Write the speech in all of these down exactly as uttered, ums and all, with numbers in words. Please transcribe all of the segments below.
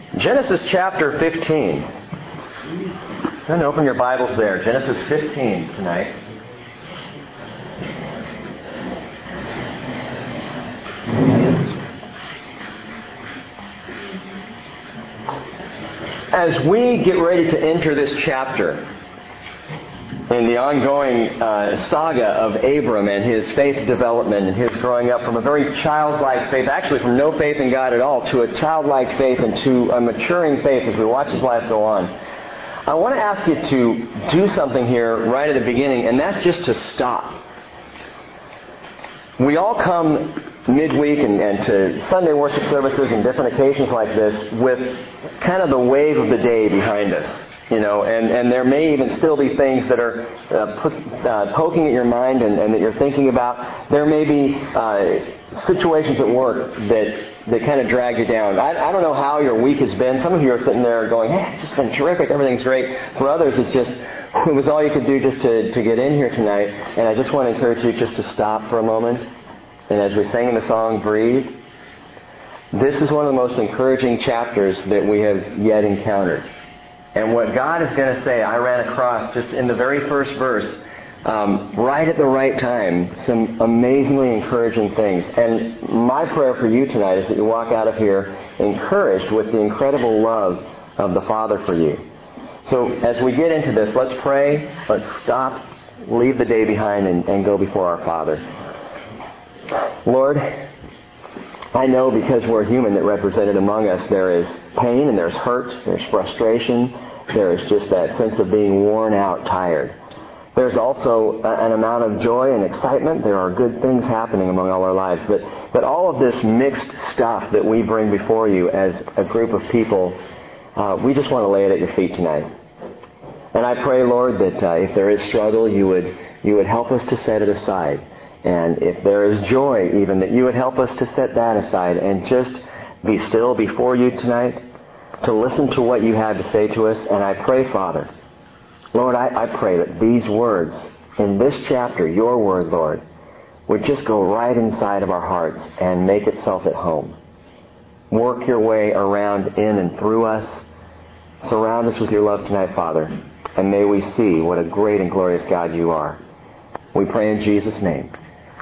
Genesis chapter fifteen. Go ahead and open your Bibles there. Genesis fifteen tonight. As we get ready to enter this chapter in the ongoing uh, saga of Abram and his faith development and his growing up from a very childlike faith, actually from no faith in God at all, to a childlike faith and to a maturing faith as we watch his life go on, I want to ask you to do something here right at the beginning, and that's just to stop. We all come midweek and, and to Sunday worship services and different occasions like this with kind of the wave of the day behind us. You know, and, and there may even still be things that are uh, put, uh, poking at your mind and, and that you're thinking about. There may be uh, situations at work that that kind of drag you down. I, I don't know how your week has been. Some of you are sitting there going, hey, it's just been terrific. Everything's great. For others, it's just, it was all you could do just to, to get in here tonight. And I just want to encourage you just to stop for a moment. And as we sang in the song, breathe. This is one of the most encouraging chapters that we have yet encountered. And what God is going to say, I ran across just in the very first verse, um, right at the right time, some amazingly encouraging things. And my prayer for you tonight is that you walk out of here encouraged with the incredible love of the Father for you. So as we get into this, let's pray, let's stop, leave the day behind, and, and go before our Father. Lord, I know because we're human that represented among us there is pain and there's hurt, there's frustration, there is just that sense of being worn out, tired. There's also an amount of joy and excitement. There are good things happening among all our lives. But, but all of this mixed stuff that we bring before you as a group of people, uh, we just want to lay it at your feet tonight. And I pray, Lord, that uh, if there is struggle, you would you would help us to set it aside. And if there is joy, even, that you would help us to set that aside and just be still before you tonight to listen to what you have to say to us. And I pray, Father, Lord, I, I pray that these words in this chapter, your word, Lord, would just go right inside of our hearts and make itself at home. Work your way around in and through us. Surround us with your love tonight, Father. And may we see what a great and glorious God you are. We pray in Jesus' name.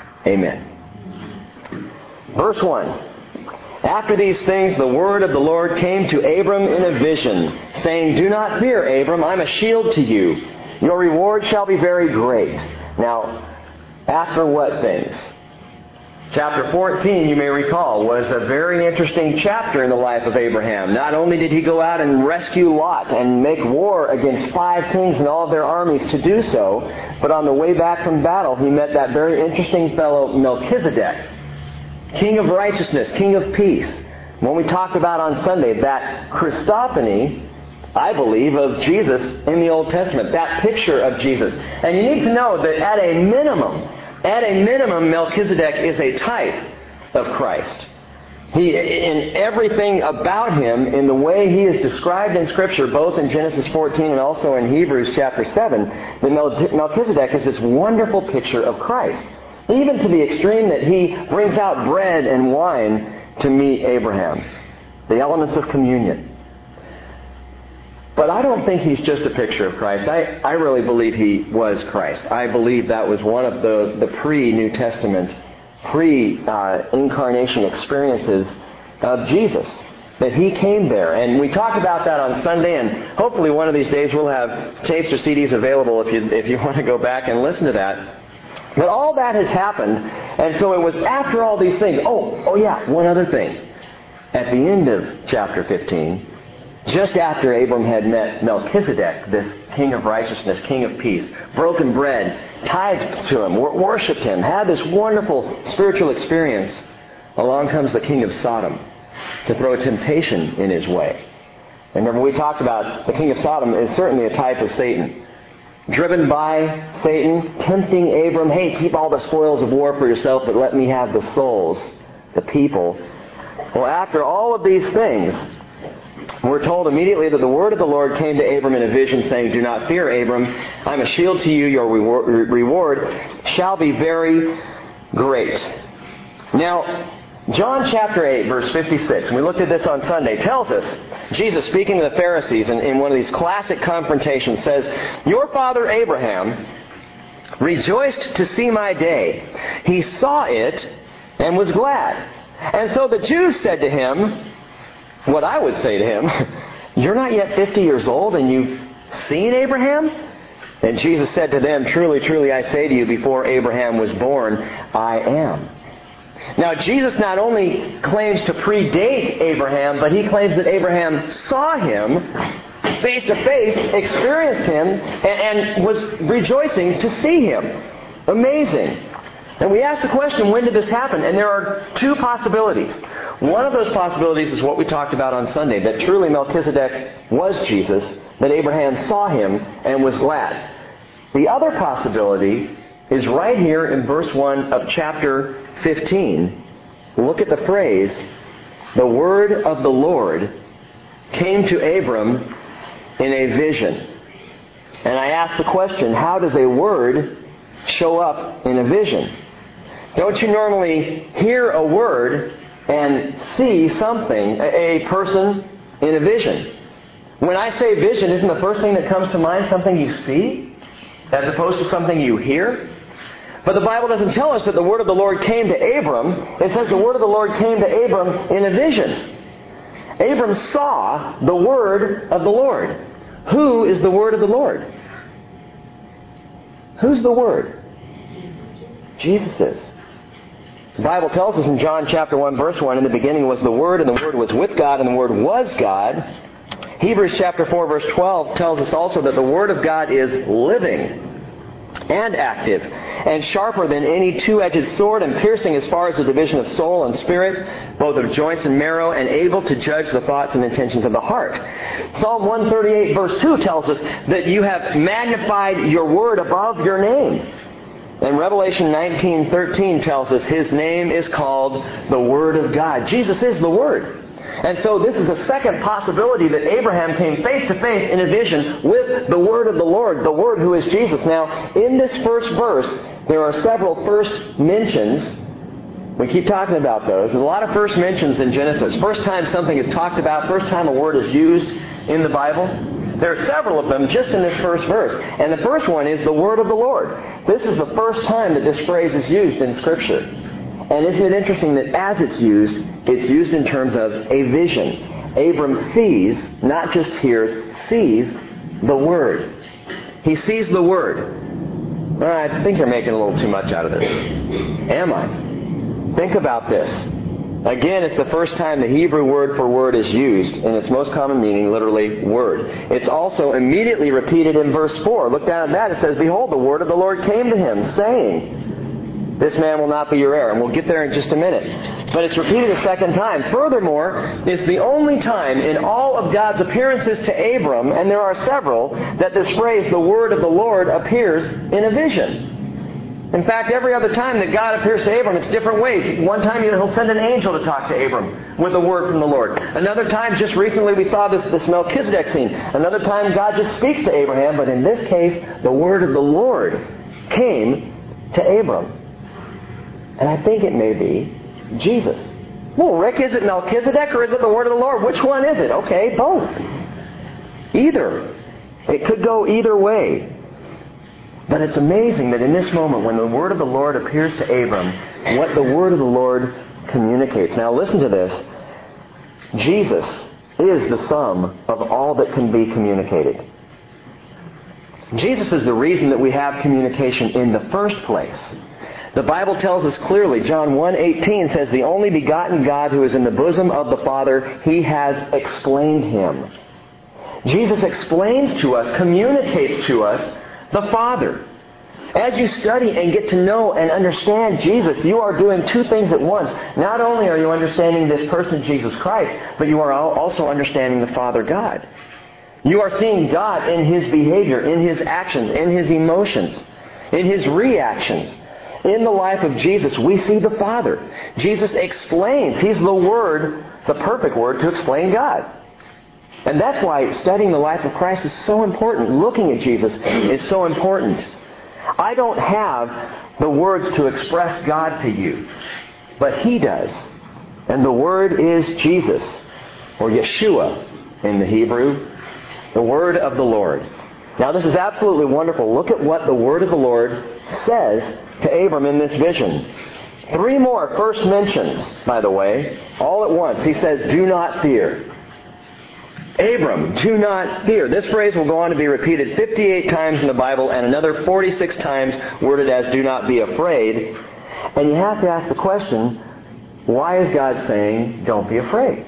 Amen. Verse one. After these things, the word of the Lord came to Abram in a vision, saying, Do not fear, Abram, I'm a shield to you. Your reward shall be very great. Now, after what things? Chapter fourteen, you may recall, was a very interesting chapter in the life of Abraham. Not only did he go out and rescue Lot and make war against five kings and all of their armies to do so, but on the way back from battle, he met that very interesting fellow Melchizedek, King of righteousness, King of peace. When we talked about on Sunday, that Christophany, I believe, of Jesus in the Old Testament, that picture of Jesus. And you need to know that at a minimum, At a minimum, Melchizedek is a type of Christ. He, in everything about him, in the way he is described in Scripture, both in Genesis fourteen and also in Hebrews chapter seven, that Melchizedek is this wonderful picture of Christ. Even to the extreme that he brings out bread and wine to meet Abraham. The elements of communion. But I don't think he's just a picture of Christ. I, I really believe he was Christ. I believe that was one of the, the pre-New Testament, pre-incarnation uh, experiences of Jesus. That he came there. And we talked about that on Sunday, and hopefully one of these days we'll have tapes or C Ds available if you, if you want to go back and listen to that. But all that has happened, and so it was after all these things. Oh, oh yeah, one other thing. At the end of chapter fifteen, just after Abram had met Melchizedek, this king of righteousness, king of peace, broken bread, tithed to him, worshipped him, had this wonderful spiritual experience, along comes the king of Sodom to throw temptation in his way. And remember, we talked about the king of Sodom is certainly a type of Satan. Driven by Satan, tempting Abram, hey, keep all the spoils of war for yourself, but let me have the souls, the people. Well, after all of these things, we're told immediately that the word of the Lord came to Abram in a vision, saying, Do not fear, Abram. I'm a shield to you. Your reward shall be very great. Now, John chapter eight, verse fifty-six, and we looked at this on Sunday, tells us, Jesus speaking to the Pharisees in, in one of these classic confrontations says, "Your father Abraham rejoiced to see my day. He saw it and was glad. And so the Jews said to him," what I would say to him, "You're not yet fifty years old and you've seen Abraham?" And Jesus said to them, "Truly, truly, I say to you, before Abraham was born, I am." Now, Jesus not only claims to predate Abraham, but he claims that Abraham saw him face to face, experienced him, and, and was rejoicing to see him. Amazing. And we ask the question, when did this happen? And there are two possibilities. One of those possibilities is what we talked about on Sunday, that truly Melchizedek was Jesus, that Abraham saw him and was glad. The other possibility is right here in verse one of chapter fifteen. Look at the phrase, "The word of the Lord came to Abram in a vision." And I ask the question, how does a word show up in a vision? Don't you normally hear a word and see something, a person in a vision? When I say vision, isn't the first thing that comes to mind something you see, as opposed to something you hear? But the Bible doesn't tell us that the word of the Lord came to Abram. It says the word of the Lord came to Abram in a vision. Abram saw the word of the Lord. Who is the word of the Lord? Who's the word? Jesus is. The Bible tells us in John chapter one, verse one, "In the beginning was the Word, and the Word was with God, and the Word was God." Hebrews chapter four, verse twelve tells us also that the Word of God is living and active, and sharper than any two-edged sword, and piercing as far as the division of soul and spirit, both of joints and marrow, and able to judge the thoughts and intentions of the heart. Psalm one thirty-eight, verse two tells us that you have magnified your word above your name. And Revelation nineteen thirteen tells us His name is called the Word of God. Jesus is the Word. And so this is a second possibility that Abraham came face to face in a vision with the Word of the Lord, the Word who is Jesus. Now, in this first verse, there are several first mentions. We keep talking about those. There's a lot of first mentions in Genesis. First time something is talked about, first time a word is used in the Bible. There are several of them just in this first verse. And the first one is the Word of the Lord. This is the first time that this phrase is used in Scripture. And isn't it interesting that as it's used, it's used in terms of a vision. Abram sees, not just hears, sees the Word. He sees the Word. Well, I think you're making a little too much out of this. Am I? Think about this. Again, it's the first time the Hebrew word for word is used in its most common meaning, literally word. It's also immediately repeated in verse four. Look down at that. It says, "Behold, the word of the Lord came to him, saying, this man will not be your heir." And we'll get there in just a minute. But it's repeated a second time. Furthermore, it's the only time in all of God's appearances to Abram, and there are several, that this phrase, "the word of the Lord," appears in a vision. In fact, every other time that God appears to Abram, it's different ways. One time He'll send an angel to talk to Abram with a word from the Lord. Another time, just recently we saw this, this Melchizedek scene. Another time God just speaks to Abraham, but in this case, the word of the Lord came to Abram. And I think it may be Jesus. Well, Rick, is it Melchizedek or is it the word of the Lord? Which one is it? Okay, both. Either. It could go either way. But it's amazing that in this moment, when the word of the Lord appears to Abram, what the word of the Lord communicates. Now listen to this. Jesus is the sum of all that can be communicated. Jesus is the reason that we have communication in the first place. The Bible tells us clearly, John one eighteen says, "The only begotten God who is in the bosom of the Father, He has explained Him." Jesus explains to us, communicates to us, the Father. As you study and get to know and understand Jesus, you are doing two things at once. Not only are you understanding this person, Jesus Christ, but you are also understanding the Father God. You are seeing God in His behavior, in His actions, in His emotions, in His reactions. In the life of Jesus, we see the Father. Jesus explains. He's the Word, the perfect Word, to explain God. And that's why studying the life of Christ is so important. Looking at Jesus is so important. I don't have the words to express God to you, but He does. And the Word is Jesus, or Yeshua in the Hebrew, the Word of the Lord. Now this is absolutely wonderful. Look at what the Word of the Lord says to Abram in this vision. Three more first mentions, by the way, all at once. He says, do not fear. Abram, do not fear. This phrase will go on to be repeated fifty-eight times in the Bible and another forty-six times worded as do not be afraid. And you have to ask the question, why is God saying, don't be afraid?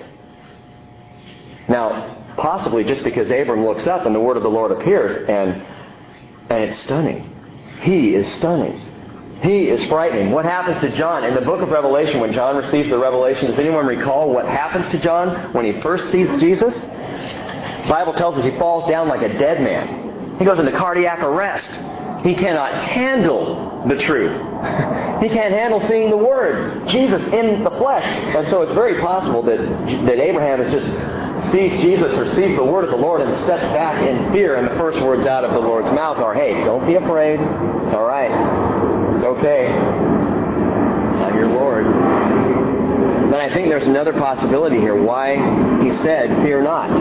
Now, possibly just because Abram looks up and the word of the Lord appears, and and it's stunning. He is stunning. He is frightening. What happens to John in the book of Revelation when John receives the revelation? Does anyone recall what happens to John when he first sees Jesus? The Bible tells us he falls down like a dead man. He goes into cardiac arrest. He cannot handle the truth. He can't handle seeing the Word, Jesus in the flesh. And so it's very possible that, that Abraham has just sees Jesus or sees the Word of the Lord and steps back in fear, and the first words out of the Lord's mouth are, hey, don't be afraid. It's all right. It's okay. I'm your Lord. Then I think there's another possibility here why he said, fear not.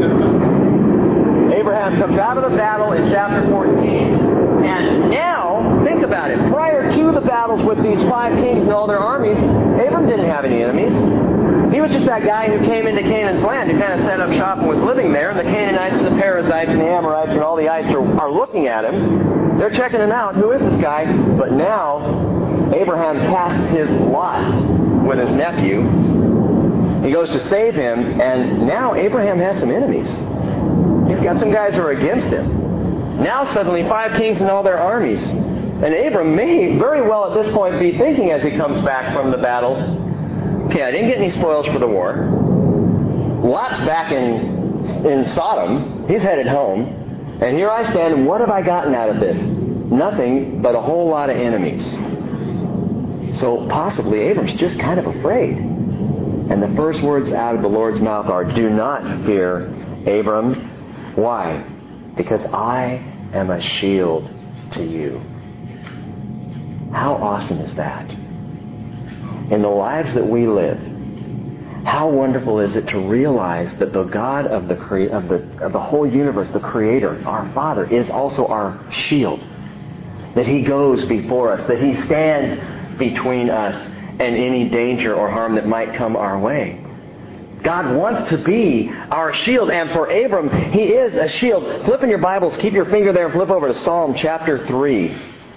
Abraham comes out of the battle in chapter fourteen. And now, think about it. Prior to the battles with these five kings and all their armies, Abram didn't have any enemies. He was just that guy who came into Canaan's land, who kind of set up shop and was living there. And the Canaanites and the Perizzites and the Amorites and all the ites are, are looking at him. They're checking him out. Who is this guy? But now, Abraham casts his lot with his nephew. He goes to save him, and now Abraham has some enemies. He's got some guys who are against him. Now suddenly five kings and all their armies. And Abram may very well at this point be thinking as he comes back from the battle, okay, I didn't get any spoils for the war. Lot's back in, in Sodom. He's headed home. And here I stand, and what have I gotten out of this? Nothing but a whole lot of enemies. So possibly Abram's just kind of afraid. And the first words out of the Lord's mouth are, do not fear, Abram. Why? Because I am a shield to you. How awesome is that? In the lives that we live, how wonderful is it to realize that the God of the cre- of the of the whole universe, the Creator, our Father, is also our shield. That He goes before us, that He stands between us and any danger or harm that might come our way. God wants to be our shield, and for Abram, He is a shield. Flip in your Bibles, keep your finger there and flip over to Psalm chapter three.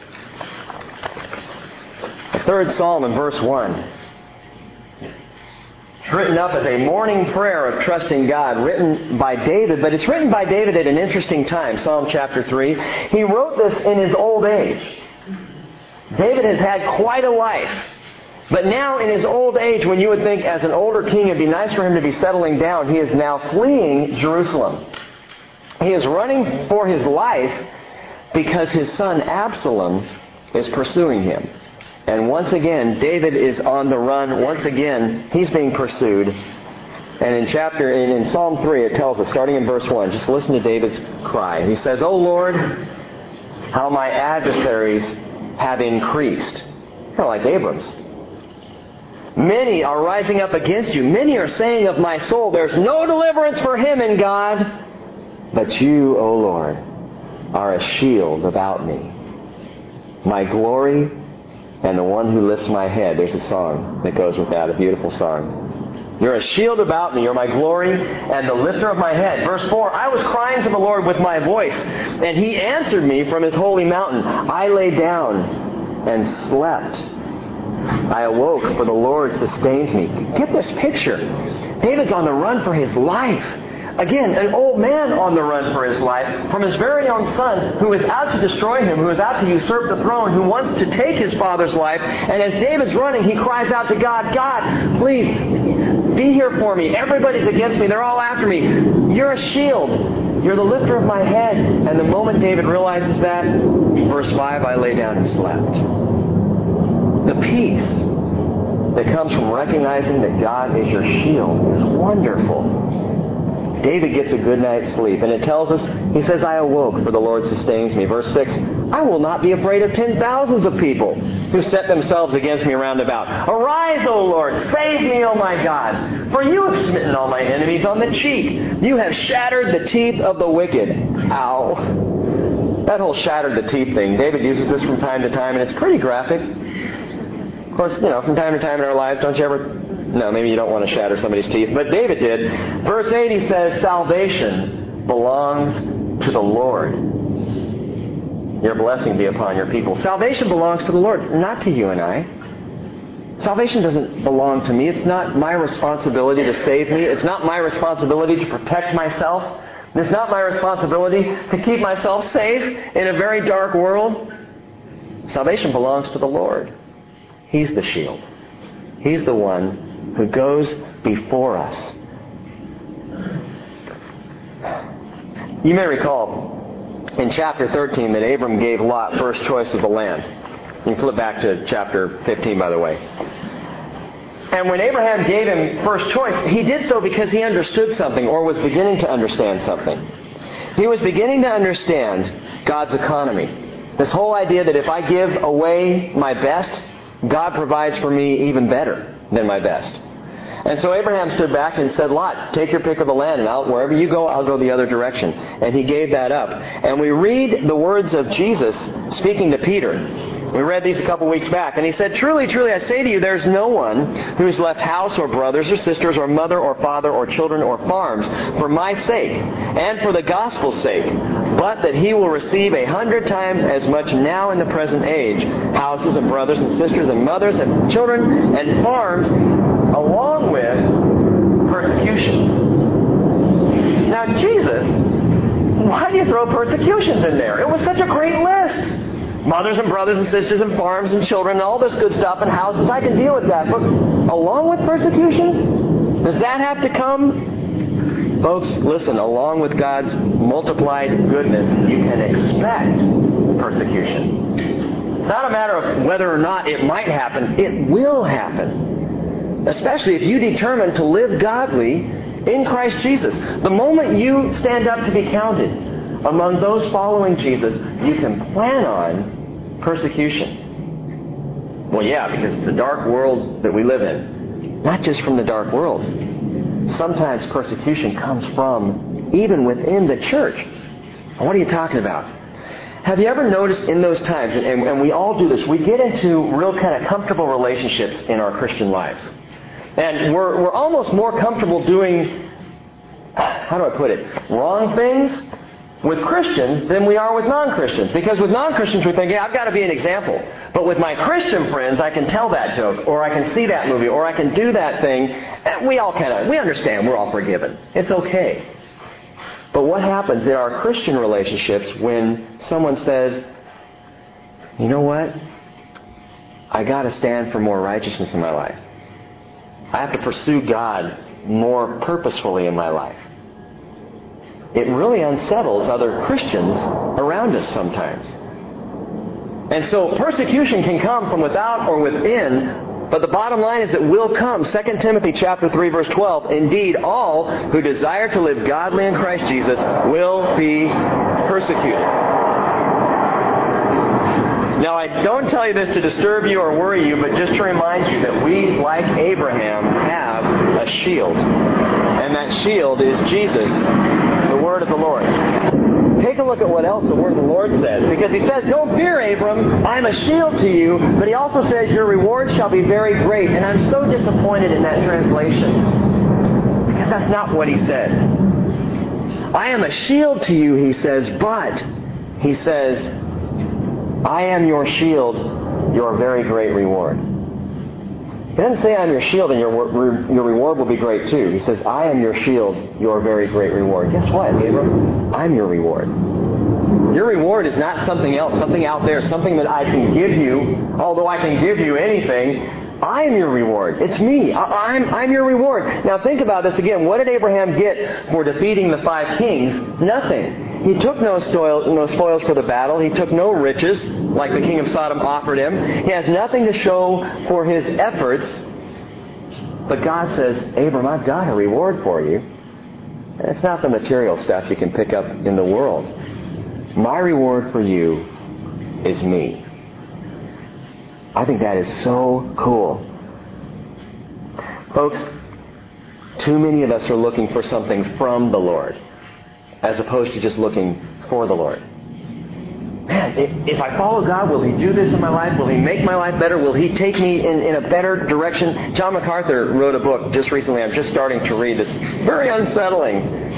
The third Psalm in verse one. It's written up as a morning prayer of trusting God, written by David, but it's written by David at an interesting time, Psalm chapter three. He wrote this in his old age. David has had quite a life. But now in his old age, when you would think as an older king it'd be nice for him to be settling down, he is now fleeing Jerusalem. He is running for his life because his son Absalom is pursuing him. And once again, David is on the run. Once again, he's being pursued. And in chapter, in, in Psalm three, it tells us, starting in verse one, just listen to David's cry. He says, O Lord, how my adversaries have increased. Kind of like Abram's. Many are rising up against you. Many are saying of my soul, there's no deliverance for him in God. But you, O Lord, are a shield about me. My glory and the one who lifts my head. There's a song that goes with that, a beautiful song. You're a shield about me. You're my glory and the lifter of my head. Verse four, I was crying to the Lord with my voice, and He answered me from His holy mountain. I lay down and slept. I awoke, for the Lord sustains me. Get this picture. David's on the run for his life. Again, an old man on the run for his life from his very own son, who is out to destroy him, who is out to usurp the throne, who wants to take his father's life. And as David's running, he cries out to God, God, please, be here for me. Everybody's against me. They're all after me. You're a shield. You're the lifter of my head. And the moment David realizes that, verse five, I lay down and slept. The peace that comes from recognizing that God is your shield is wonderful. David gets a good night's sleep. And it tells us, he says, I awoke, for the Lord sustains me. Verse six, I will not be afraid of ten thousands of people who set themselves against me round about. Arise, O Lord, save me, O my God. For you have smitten all my enemies on the cheek. You have shattered the teeth of the wicked. Ow. That whole shattered the teeth thing, David uses this from time to time, and it's pretty graphic. Of course, you know, from time to time in our lives, don't you ever... No, maybe you don't want to shatter somebody's teeth, but David did. Verse eight, he says, salvation belongs to the Lord. Your blessing be upon your people. Salvation belongs to the Lord, not to you and I. Salvation doesn't belong to me. It's not my responsibility to save me. It's not my responsibility to protect myself. It's not my responsibility to keep myself safe in a very dark world. Salvation belongs to the Lord. He's the shield. He's the one who goes before us. You may recall in chapter thirteen that Abram gave Lot first choice of the land. You can flip back to chapter fifteen, by the way. And when Abraham gave him first choice, he did so because he understood something, or was beginning to understand something. He was beginning to understand God's economy. This whole idea that if I give away my best, God provides for me even better than my best. And so Abraham stood back and said, Lot, take your pick of the land, and I'll, wherever you go, I'll go the other direction. And he gave that up. And we read the words of Jesus speaking to Peter. We read these a couple weeks back. And he said, truly, truly, I say to you, there's no one who has left house or brothers or sisters or mother or father or children or farms for my sake and for the gospel's sake, but that he will receive a hundred times as much now in the present age, houses and brothers and sisters and mothers and children and farms, along with persecutions. Now, Jesus, why do you throw persecutions in there? It was such a great list. Mothers and brothers and sisters and farms and children and all this good stuff and houses, I can deal with that. But along with persecutions? Does that have to come? Folks, listen, along with God's multiplied goodness, you can expect persecution. It's not a matter of whether or not it might happen. It will happen. Especially if you determine to live godly in Christ Jesus. The moment you stand up to be counted among those following Jesus, you can plan on persecution. Well, yeah, because it's a dark world that we live in. Not just from the dark world. Sometimes persecution comes from even within the church. What are you talking about? Have you ever noticed in those times, and, and we all do this, we get into real kind of comfortable relationships in our Christian lives. And we're, we're almost more comfortable doing, how do I put it, wrong things with Christians than we are with non-Christians. Because with non-Christians we think, yeah, I've got to be an example. But with my Christian friends, I can tell that joke, or I can see that movie, or I can do that thing. And we all kind of, we understand we're all forgiven. It's okay. But what happens in our Christian relationships when someone says, you know what? I got to stand for more righteousness in my life. I have to pursue God more purposefully in my life. It really unsettles other Christians around us sometimes. And so persecution can come from without or within, but the bottom line is it will come. Second Timothy chapter three, verse twelve, indeed all who desire to live godly in Christ Jesus will be persecuted. Now, I don't tell you this to disturb you or worry you, but just to remind you that we, like Abraham, have a shield. And that shield is Jesus, the word of the Lord. Take a look at what else the word of the Lord says. Because he says, don't fear, Abram, I'm a shield to you. But he also says, your reward shall be very great. And I'm so disappointed in that translation. Because that's not what he said. I am a shield to you, he says, but he says, I am your shield, your very great reward. He doesn't say I'm your shield and your your reward will be great too. He says, I am your shield, your very great reward. Guess what, Abram? I'm your reward. Your reward is not something else, something out there, something that I can give you, although I can give you anything. I am your reward. It's me. I, I'm, I'm your reward. Now think about this again. What did Abraham get for defeating the five kings? Nothing. He took no, spoil, no spoils for the battle. He took no riches like the king of Sodom offered him. He has nothing to show for his efforts. But God says, Abram, I've got a reward for you. And it's not the material stuff you can pick up in the world. My reward for you is me. I think that is so cool. Folks, too many of us are looking for something from the Lord as opposed to just looking for the Lord. Man, if, if I follow God, will He do this in my life? Will He make my life better? Will He take me in, in a better direction? John MacArthur wrote a book just recently. I'm just starting to read. It's very unsettling.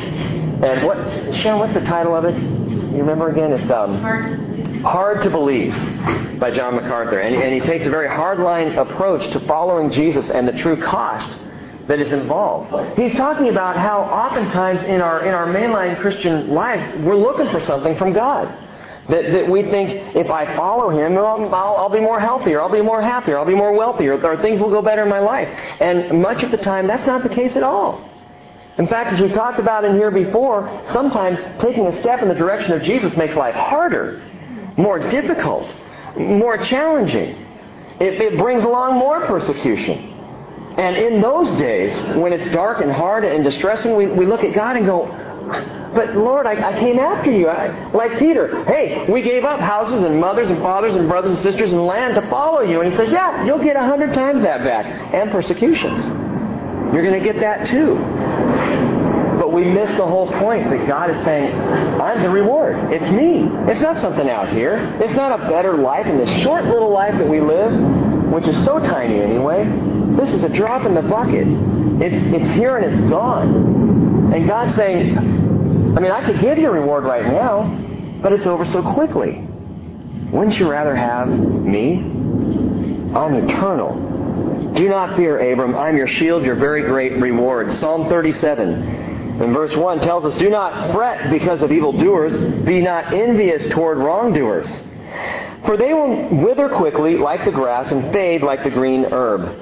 And what, Sharon, what's the title of it? You remember again? It's um, Hard to Believe by John MacArthur. And, and he takes a very hardline approach to following Jesus and the true cost that is involved. He's talking about how oftentimes in our in our mainline Christian lives, we're looking for something from God. That, that we think, if I follow Him, I'll, I'll, I'll be more healthier, I'll be more happier, I'll be more wealthier, or things will go better in my life. And much of the time, that's not the case at all. In fact, as we've talked about in here before, sometimes taking a step in the direction of Jesus makes life harder, more difficult, more challenging. It, it brings along more persecution. And in those days, when it's dark and hard and distressing, we, we look at God and go, but Lord, I, I came after you. I, like Peter, hey, we gave up houses and mothers and fathers and brothers and sisters and land to follow you. And He says, yeah, you'll get a hundred times that back. And persecutions. You're going to get that too. But we miss the whole point that God is saying, I'm the reward. It's me. It's not something out here. It's not a better life in this short little life that we live, which is so tiny anyway. This is a drop in the bucket. It's, it's here and it's gone. And God's saying, I mean, I could give you a reward right now, but it's over so quickly. Wouldn't you rather have me? I'm eternal. Do not fear, Abram. I'm your shield, your very great reward. Psalm thirty-seven, in verse one, tells us, do not fret because of evildoers. Be not envious toward wrongdoers. For they will wither quickly like the grass and fade like the green herb.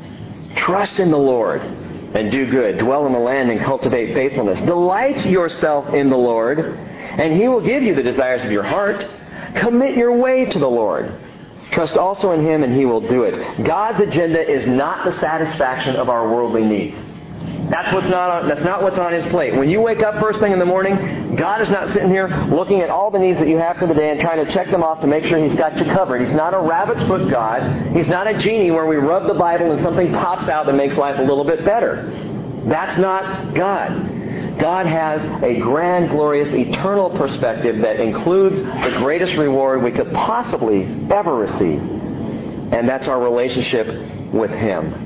Trust in the Lord and do good. Dwell in the land and cultivate faithfulness. Delight yourself in the Lord, and He will give you the desires of your heart. Commit your way to the Lord. Trust also in Him, and He will do it. God's agenda is not the satisfaction of our worldly needs. That's what's not on, that's not what's on His plate. When you wake up first thing in the morning, God is not sitting here looking at all the needs that you have for the day and trying to check them off to make sure He's got you covered. He's not a rabbit's foot God. He's not a genie where we rub the Bible and something pops out that makes life a little bit better. That's not God. God has a grand, glorious, eternal perspective that includes the greatest reward we could possibly ever receive. And that's our relationship with Him.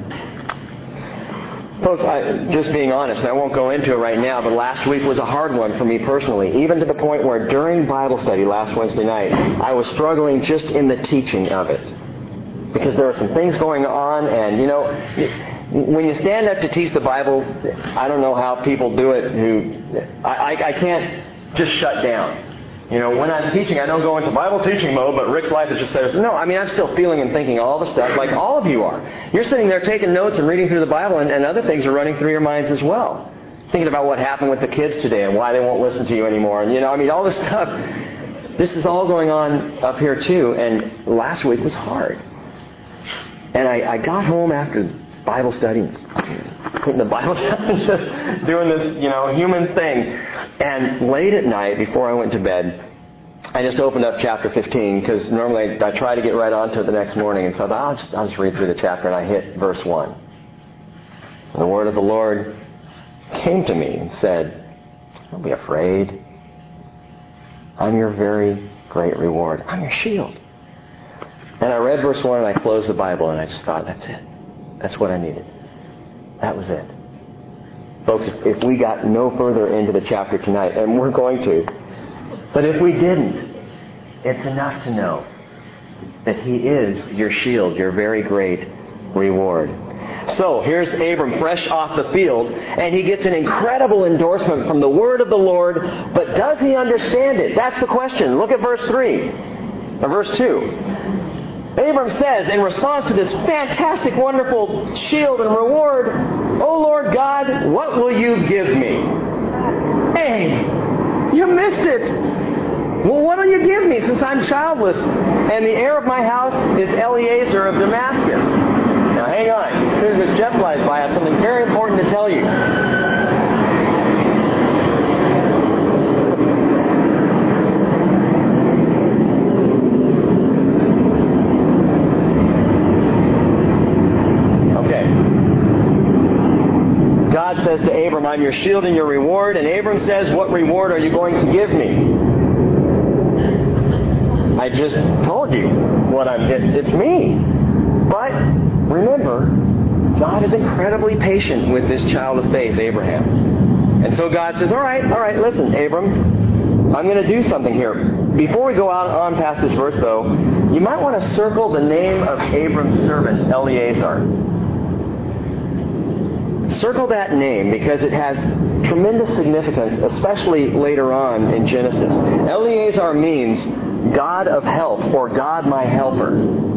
Folks, I, just being honest, and I won't go into it right now, but last week was a hard one for me personally, even to the point where during Bible study last Wednesday night, I was struggling just in the teaching of it. Because there are some things going on, and, you know, when you stand up to teach the Bible, I don't know how people do it who, I, I, I can't just shut down. You know, when I'm teaching, I don't go into Bible teaching mode, but Rick's life is just says, no, I mean, I'm still feeling and thinking all the stuff like all of you are. You're sitting there taking notes and reading through the Bible, and, and other things are running through your minds as well. Thinking about what happened with the kids today and why they won't listen to you anymore. And, you know, I mean, all this stuff. This is all going on up here, too. And last week was hard. And I, I got home after Bible study, putting the Bible down and just doing this, you know, human thing. And late at night, before I went to bed, I just opened up chapter fifteen, because normally I, I try to get right onto it the next morning. And so I thought, I'll just, I'll just read through the chapter, and I hit verse one. And the word of the Lord came to me and said, don't be afraid. I'm your very great reward. I'm your shield. And I read verse one, and I closed the Bible, and I just thought, that's it. That's what I needed. That was it. Folks, if, if we got no further into the chapter tonight, and we're going to, but if we didn't, it's enough to know that He is your shield, your very great reward. So, here's Abram fresh off the field, and he gets an incredible endorsement from the word of the Lord, but does he understand it? That's the question. Look at verse three, or verse two. Abram says, in response to this fantastic, wonderful shield and reward, O Lord God, what will you give me? Hey, you missed it. Well, what will you give me since I'm childless and the heir of my house is Eliezer of Damascus? Now hang on. As soon as this jet flies by, I have something very important to tell you. Abram, I'm your shield and your reward. And Abram says, what reward are you going to give me? I just told you what I'm, it, it's me. But remember, God is incredibly patient with this child of faith, Abraham. And so God says, all right, all right, listen, Abram, I'm going to do something here. Before we go out on past this verse, though, you might want to circle the name of Abram's servant, Eliezer. Circle that name because it has tremendous significance, especially later on in Genesis. Eliezer means God of help, or God my helper.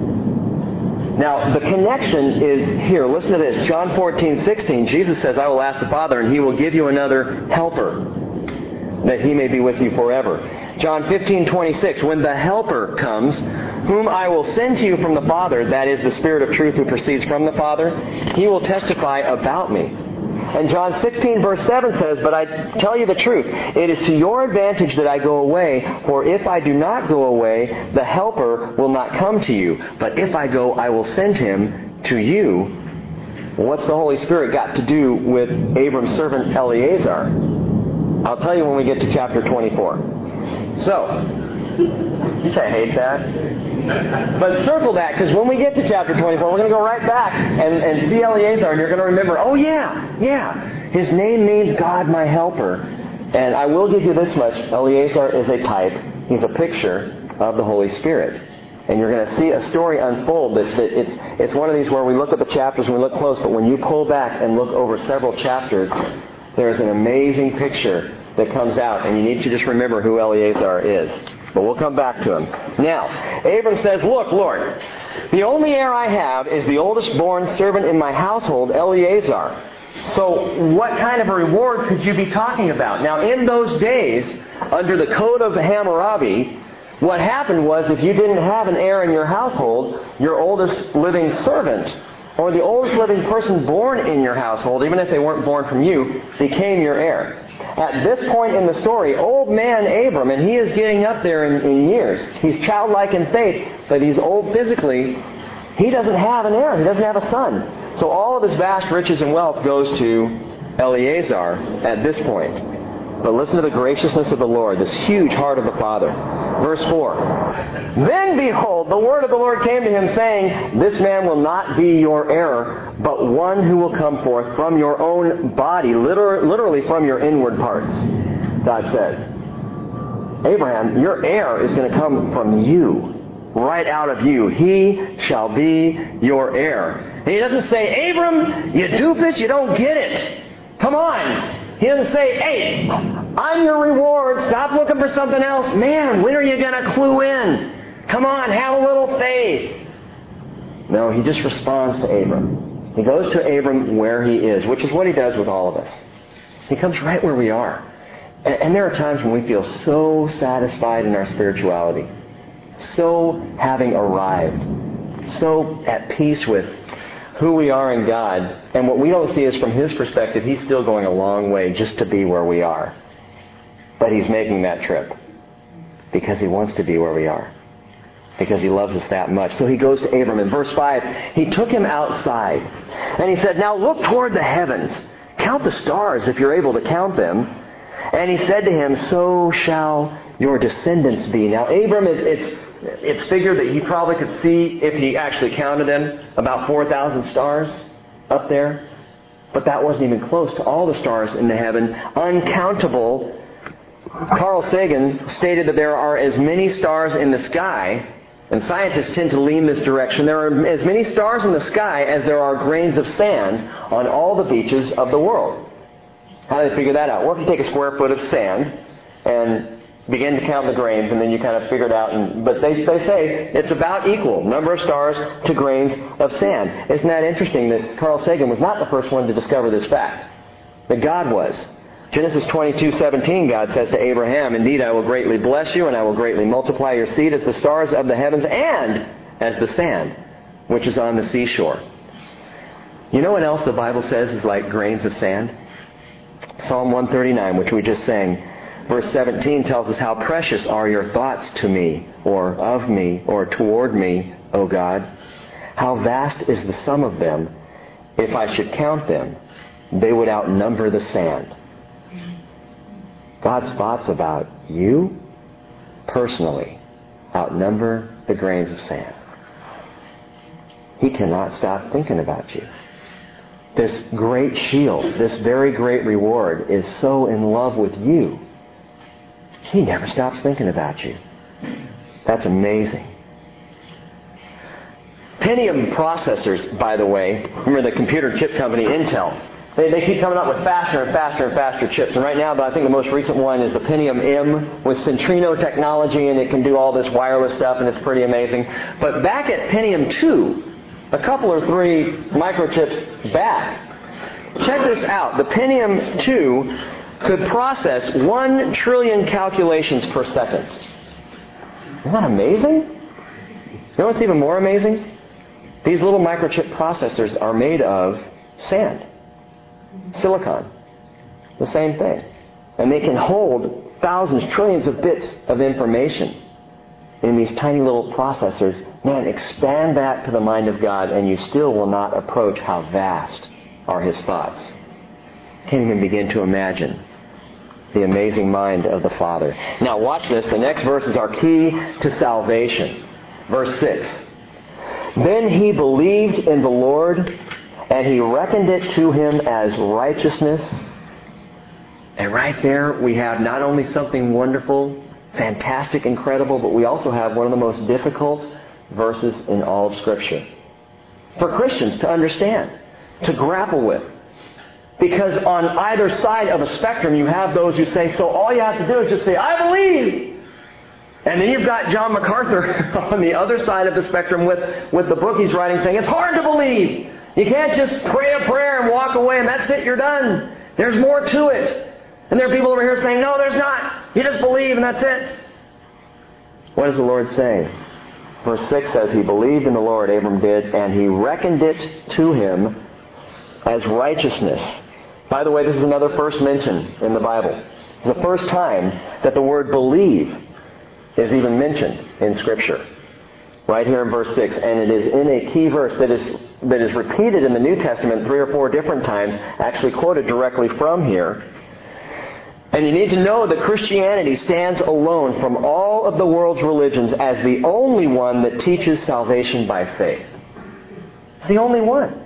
Now, the connection is here. Listen to this. John fourteen sixteen, Jesus says, I will ask the Father, and He will give you another helper, that He may be with you forever. John fifteen twenty-six, when the helper comes, whom I will send to you from the Father, that is the Spirit of truth who proceeds from the Father, He will testify about me. And John sixteen verse seven says, but I tell you the truth, it is to your advantage that I go away, for if I do not go away, the Helper will not come to you. But if I go, I will send Him to you. Well, what's the Holy Spirit got to do with Abram's servant Eliezer? I'll tell you when we get to chapter twenty-four. So, you say I hate that? But circle that, because when we get to chapter twenty-four, we're going to go right back and, and see Eliezer, and you're going to remember, oh yeah, yeah, his name means God my helper. And I will give you this much, Eliezer is a type, he's a picture of the Holy Spirit. And you're going to see a story unfold that, that it's, it's one of these where we look at the chapters and we look close, but when you pull back and look over several chapters, there's an amazing picture that comes out, and you need to just remember who Eliezer is. But we'll come back to him. Now, Abram says, look, Lord, the only heir I have is the oldest born servant in my household, Eliezer. So what kind of a reward could you be talking about? Now, in those days, under the code of Hammurabi, what happened was if you didn't have an heir in your household, your oldest living servant, or the oldest living person born in your household, even if they weren't born from you, became your heir. At this point in the story, old man Abram, and he is getting up there in, in years. He's childlike in faith, but he's old physically. He doesn't have an heir. He doesn't have a son. So all of his vast riches and wealth goes to Eliezer at this point. But listen to the graciousness of the Lord, this huge heart of the Father. Verse four. Then behold, the word of the Lord came to him, saying, this man will not be your heir, but one who will come forth from your own body, literally from your inward parts. God says, Abraham, your heir is going to come from you, right out of you. He shall be your heir. And he doesn't say, Abram, you doofus, you don't get it. Come on. He doesn't say, hey, I'm your reward. Stop looking for something else. Man, when are you going to clue in? Come on, have a little faith. No, he just responds to Abram. He goes to Abram where he is, which is what he does with all of us. He comes right where we are. And, and there are times when we feel so satisfied in our spirituality, so having arrived, so at peace with who we are in God, and what we don't see is from His perspective, He's still going a long way just to be where we are. But He's making that trip because He wants to be where we are, because He loves us that much. So He goes to Abram. In verse five, He took him outside, and He said, now look toward the heavens. Count the stars if you're able to count them. And He said to him, so shall your descendants be. Now Abram is... it's It's figured that he probably could see, if he actually counted them, about four thousand stars up there. But that wasn't even close to all the stars in the heaven. Uncountable. Carl Sagan stated that there are as many stars in the sky, and scientists tend to lean this direction, there are as many stars in the sky as there are grains of sand on all the beaches of the world. How do they figure that out? Well, if you take a square foot of sand and begin to count the grains, and then you kind of figure it out. And, but they, they say it's about equal, number of stars to grains of sand. Isn't that interesting that Carl Sagan was not the first one to discover this fact? That God was. Genesis twenty-two seventeen, God says to Abraham, indeed, I will greatly bless you, and I will greatly multiply your seed as the stars of the heavens and as the sand, which is on the seashore. You know what else the Bible says is like grains of sand? Psalm one thirty-nine, which we just sang. Verse seventeen tells us, how precious are your thoughts to me, or of me, or toward me, O God. How vast is the sum of them, if I should count them. they would outnumber the sand. God's thoughts about you, personally, outnumber the grains of sand. He cannot stop thinking about you. This great shield, this very great reward, is so in love with you. He never stops thinking about you. That's amazing. Pentium processors, by the way, remember the computer chip company Intel. They, they keep coming up with faster and faster and faster chips. And right now, I think the most recent one is the Pentium M with Centrino technology, and it can do all this wireless stuff, and it's pretty amazing. But back at Pentium two, a couple or three microchips back, check this out. The Pentium two could process one trillion calculations per second. Isn't that amazing? You know what's even more amazing? These little microchip processors are made of sand. Silicon. The same thing. And they can hold thousands, trillions of bits of information in these tiny little processors. Man, expand that to the mind of God and you still will not approach how vast are His thoughts. Can't even begin to imagine the amazing mind of the Father. Now watch this. The next verse is our key to salvation. Verse six. Then he believed in the Lord, and He reckoned it to him as righteousness. And right there we have not only something wonderful, fantastic, incredible, but we also have one of the most difficult verses in all of Scripture for Christians to understand, to grapple with. Because on either side of a spectrum you have those who say, so all you have to do is just say, I believe. And then you've got John MacArthur on the other side of the spectrum with, with the book he's writing saying, it's hard to believe. You can't just pray a prayer and walk away and that's it, you're done. There's more to it. And there are people over here saying, no, there's not. You just believe and that's it. What does the Lord say? Verse six says, he believed in the Lord, Abram did, and He reckoned it to him as righteousness. By the way, this is another first mention in the Bible. It's the first time that the word believe is even mentioned in Scripture. Right here in verse six. And it is in a key verse that is that is repeated in the New Testament three or four different times, actually quoted directly from here. And you need to know that Christianity stands alone from all of the world's religions as the only one that teaches salvation by faith. It's the only one.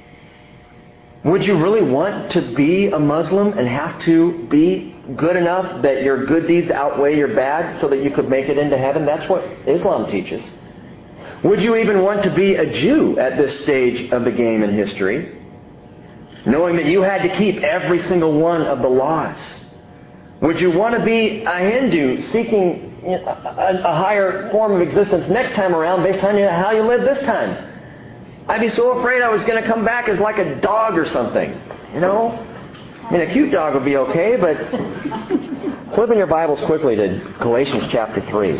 Would you really want to be a Muslim and have to be good enough that your good deeds outweigh your bad so that you could make it into heaven? That's what Islam teaches. Would you even want to be a Jew at this stage of the game in history, knowing that you had to keep every single one of the laws? Would you want to be a Hindu seeking a, a higher form of existence next time around based on how you lived this time? I'd be so afraid I was going to come back as like a dog or something. You know? I mean, a cute dog would be okay, but flip in your Bibles quickly to Galatians chapter three.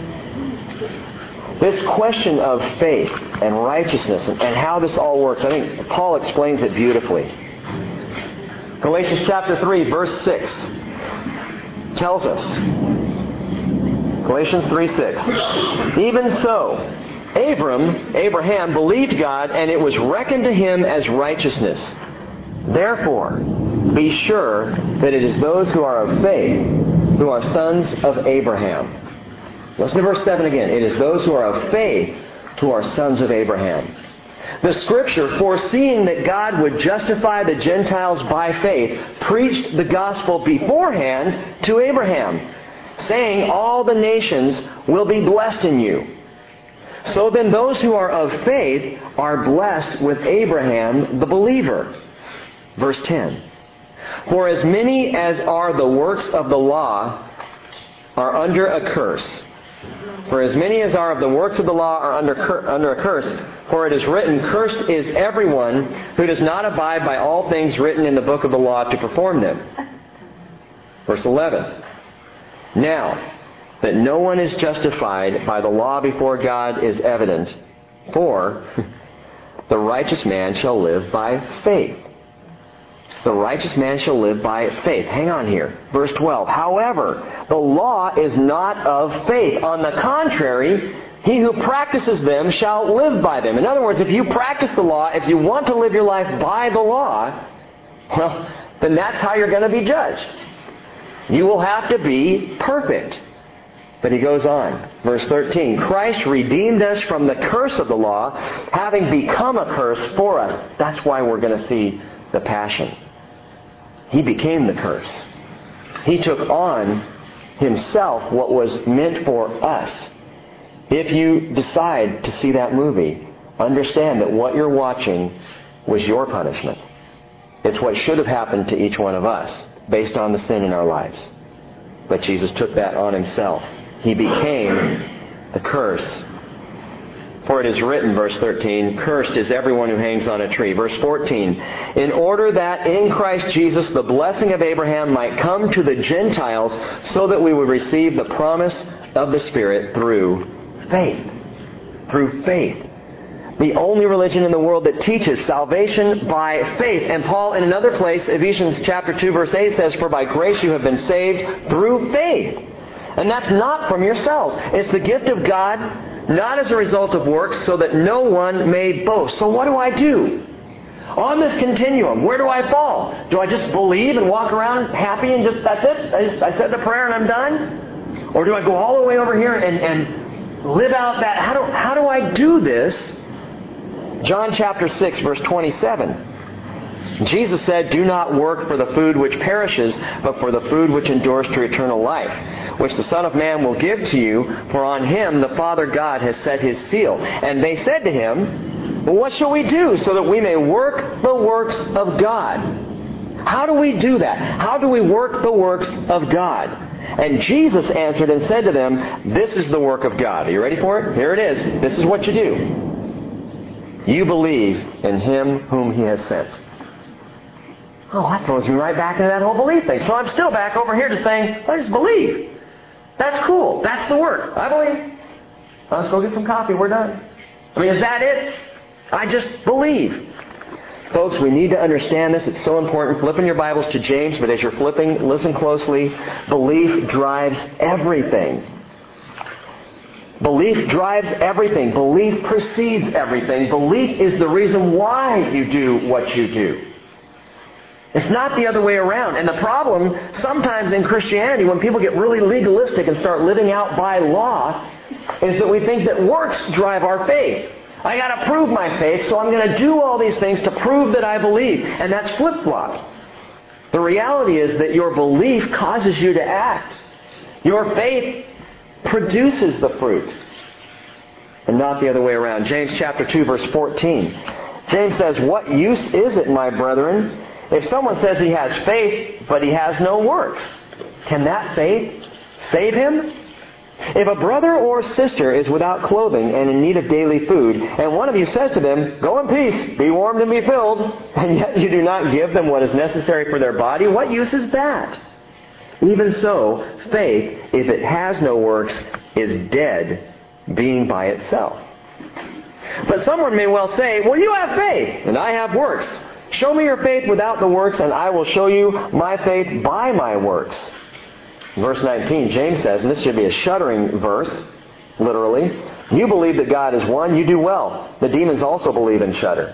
This question of faith and righteousness and, and how this all works, I think Paul explains it beautifully. Galatians chapter three, verse six tells us, Galatians three six, even so, Abram, Abraham believed God, and it was reckoned to him as righteousness. Therefore, be sure that it is those who are of faith who are sons of Abraham. Listen to verse seven again. It is those who are of faith who are sons of Abraham. The Scripture, foreseeing that God would justify the Gentiles by faith, preached the gospel beforehand to Abraham, saying, all the nations will be blessed in you. So then those who are of faith are blessed with Abraham the believer. Verse ten. For as many as are the works of the law are under a curse. For as many as are of the works of the law are under, cur- under a curse. For it is written, cursed is everyone who does not abide by all things written in the book of the law to perform them. Verse eleven. Now, that no one is justified by the law before God is evident, for the righteous man shall live by faith. The righteous man shall live by faith. Hang on here. Verse twelve. However, the law is not of faith. On the contrary, he who practices them shall live by them. In other words, if you practice the law, if you want to live your life by the law, Well, then that's how you're going to be judged. You will have to be perfect. But he goes on, verse thirteen, Christ redeemed us from the curse of the law, having become a curse for us. That's why we're going to see the passion. He became the curse. He took on himself what was meant for us. If you decide to see that movie, understand that what you're watching was your punishment. It's what should have happened to each one of us based on the sin in our lives. But Jesus took that on himself. He became the curse. For it is written, verse thirteen, cursed is everyone who hangs on a tree. Verse fourteen, in order that in Christ Jesus the blessing of Abraham might come to the Gentiles, so that we would receive the promise of the Spirit through faith. Through faith. The only religion in the world that teaches salvation by faith. And Paul, in another place, Ephesians chapter two, verse eight says, for by grace you have been saved through faith. And that's not from yourselves. It's the gift of God, not as a result of works, so that no one may boast. So what do I do? On this continuum, where do I fall? Do I just believe and walk around happy and just, that's it? I, just, I said the prayer and I'm done? Or do I go all the way over here and, and live out that? How do, how do I do this? John chapter six, verse twenty-seven. Jesus said, do not work for the food which perishes, but for the food which endures to eternal life, which the Son of Man will give to you, for on him the Father God has set his seal. And they said to him, well, what shall we do so that we may work the works of God? How do we do that? How do we work the works of God? And Jesus answered and said to them, this is the work of God. Are you ready for it? Here it is. This is what you do. You believe in him whom he has sent. Oh, that throws me right back into that whole belief thing. So I'm still back over here to saying, I just believe. That's cool. That's the work. I believe. Let's go get some coffee. We're done. I mean, is that it? I just believe. Folks, we need to understand this. It's so important. Flip in your Bibles to James, but as you're flipping, listen closely. Belief drives everything. Belief drives everything. Belief precedes everything. Belief is the reason why you do what you do. It's not the other way around. And the problem sometimes in Christianity, when people get really legalistic and start living out by law, is that we think that works drive our faith. I got to prove my faith, so I'm going to do all these things to prove that I believe. And that's flip-flop. The reality is that your belief causes you to act. Your faith produces the fruit, and not the other way around. James chapter two, verse fourteen. James says, what use is it, my brethren, if someone says he has faith, but he has no works? Can that faith save him? If a brother or sister is without clothing and in need of daily food, and one of you says to them, go in peace, be warmed and be filled, and yet you do not give them what is necessary for their body, what use is that? Even so, faith, if it has no works, is dead, being by itself. But someone may well say, well, you have faith, and I have works. Show me your faith without the works, and I will show you my faith by my works. Verse nineteen, James says, and this should be a shuddering verse, literally, you believe that God is one, you do well. The demons also believe and shudder.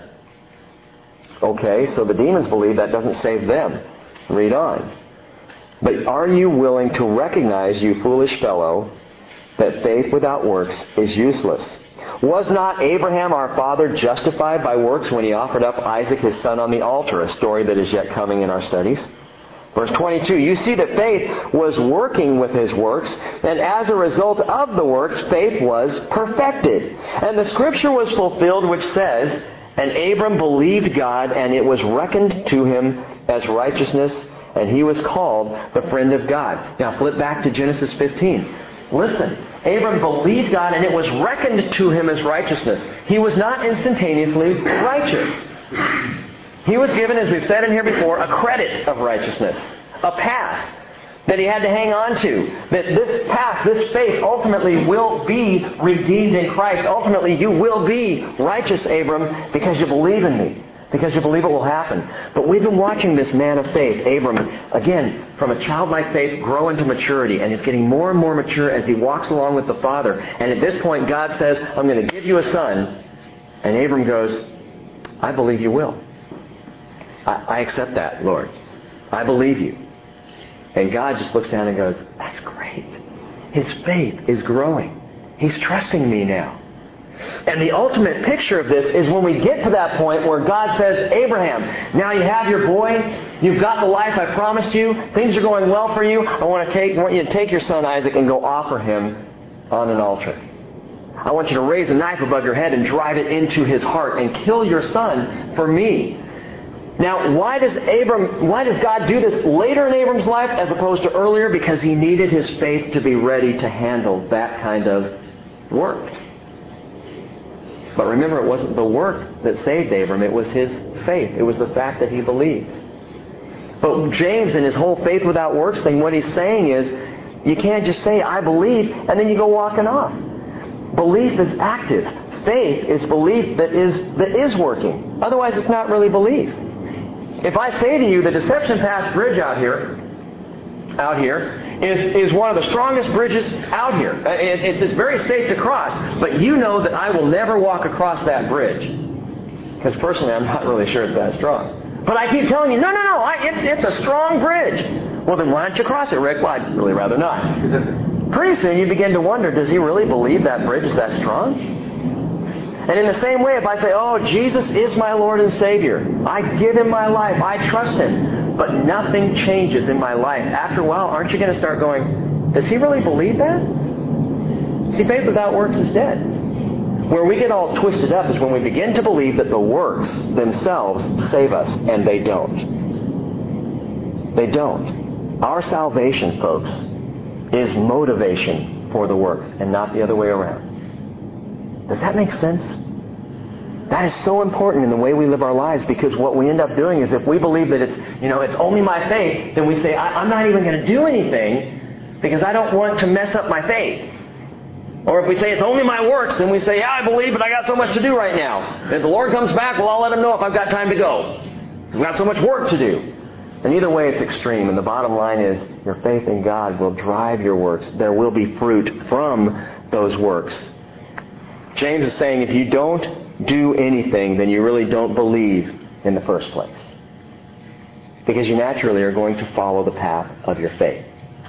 Okay, so the demons believe, that doesn't save them. Read on. But are you willing to recognize, you foolish fellow, that faith without works is useless? Was not Abraham our father justified by works when he offered up Isaac his son on the altar? A story that is yet coming in our studies. Verse twenty-two, you see that faith was working with his works, and as a result of the works, faith was perfected. And the scripture was fulfilled which says, and Abram believed God, and it was reckoned to him as righteousness, and he was called the friend of God. Now flip back to Genesis fifteen. Listen, Abram believed God, and it was reckoned to him as righteousness. He was not instantaneously righteous. He was given, as we've said in here before, a credit of righteousness, a pass that he had to hang on to. That this pass, this faith, ultimately will be redeemed in Christ. Ultimately, you will be righteous, Abram, because you believe in me, because you believe it will happen. But we've been watching this man of faith, Abram, again, from a childlike faith grow into maturity, and he's getting more and more mature as he walks along with the Father. And at this point, God says, I'm going to give you a son. And Abram goes, I believe you will. I, I accept that, Lord. I believe you. And God just looks down and goes, that's great. His faith is growing. He's trusting me now. And the ultimate picture of this is when we get to that point where God says, Abraham, now you have your boy. You've got the life I promised you. Things are going well for you. I want to take, I want you to take your son Isaac and go offer him on an altar. I want you to raise a knife above your head and drive it into his heart and kill your son for me. Now, why does Abram, why does God do this later in Abram's life as opposed to earlier? Because he needed his faith to be ready to handle that kind of work. But remember, it wasn't the work that saved Abram. It was his faith. It was the fact that he believed. But James, in his whole faith without works thing, what he's saying is, you can't just say, I believe, and then you go walking off. Belief is active. Faith is belief that is that is working. Otherwise, it's not really belief. If I say to you, the Deception Pass Bridge out here, out here, is, is one of the strongest bridges out here. It's, it's very safe to cross, but you know that I will never walk across that bridge. Because personally, I'm not really sure it's that strong. But I keep telling you, no, no, no, I, it's, it's a strong bridge. Well, then why don't you cross it, Rick? Well, I'd really rather not. Pretty soon you begin to wonder, does he really believe that bridge is that strong? And in the same way, if I say, oh, Jesus is my Lord and Savior. I give Him my life. I trust Him. But nothing changes in my life. After a while, aren't you going to start going, does he really believe that? See, faith without works is dead. Where we get all twisted up is when we begin to believe that the works themselves save us. And they don't. They don't. Our salvation, folks, is motivation for the works and not the other way around. Does that make sense? That is so important in the way we live our lives, because what we end up doing is if we believe that it's, you know, it's only my faith, then we say, I, I'm not even going to do anything because I don't want to mess up my faith. Or if we say it's only my works, then we say, yeah, I believe, but I got so much to do right now. If the Lord comes back, well, I'll let Him know if I've got time to go. I've got so much work to do. And either way, it's extreme. And the bottom line is your faith in God will drive your works. There will be fruit from those works. James is saying if you don't do anything, then you really don't believe in the first place. Because you naturally are going to follow the path of your faith.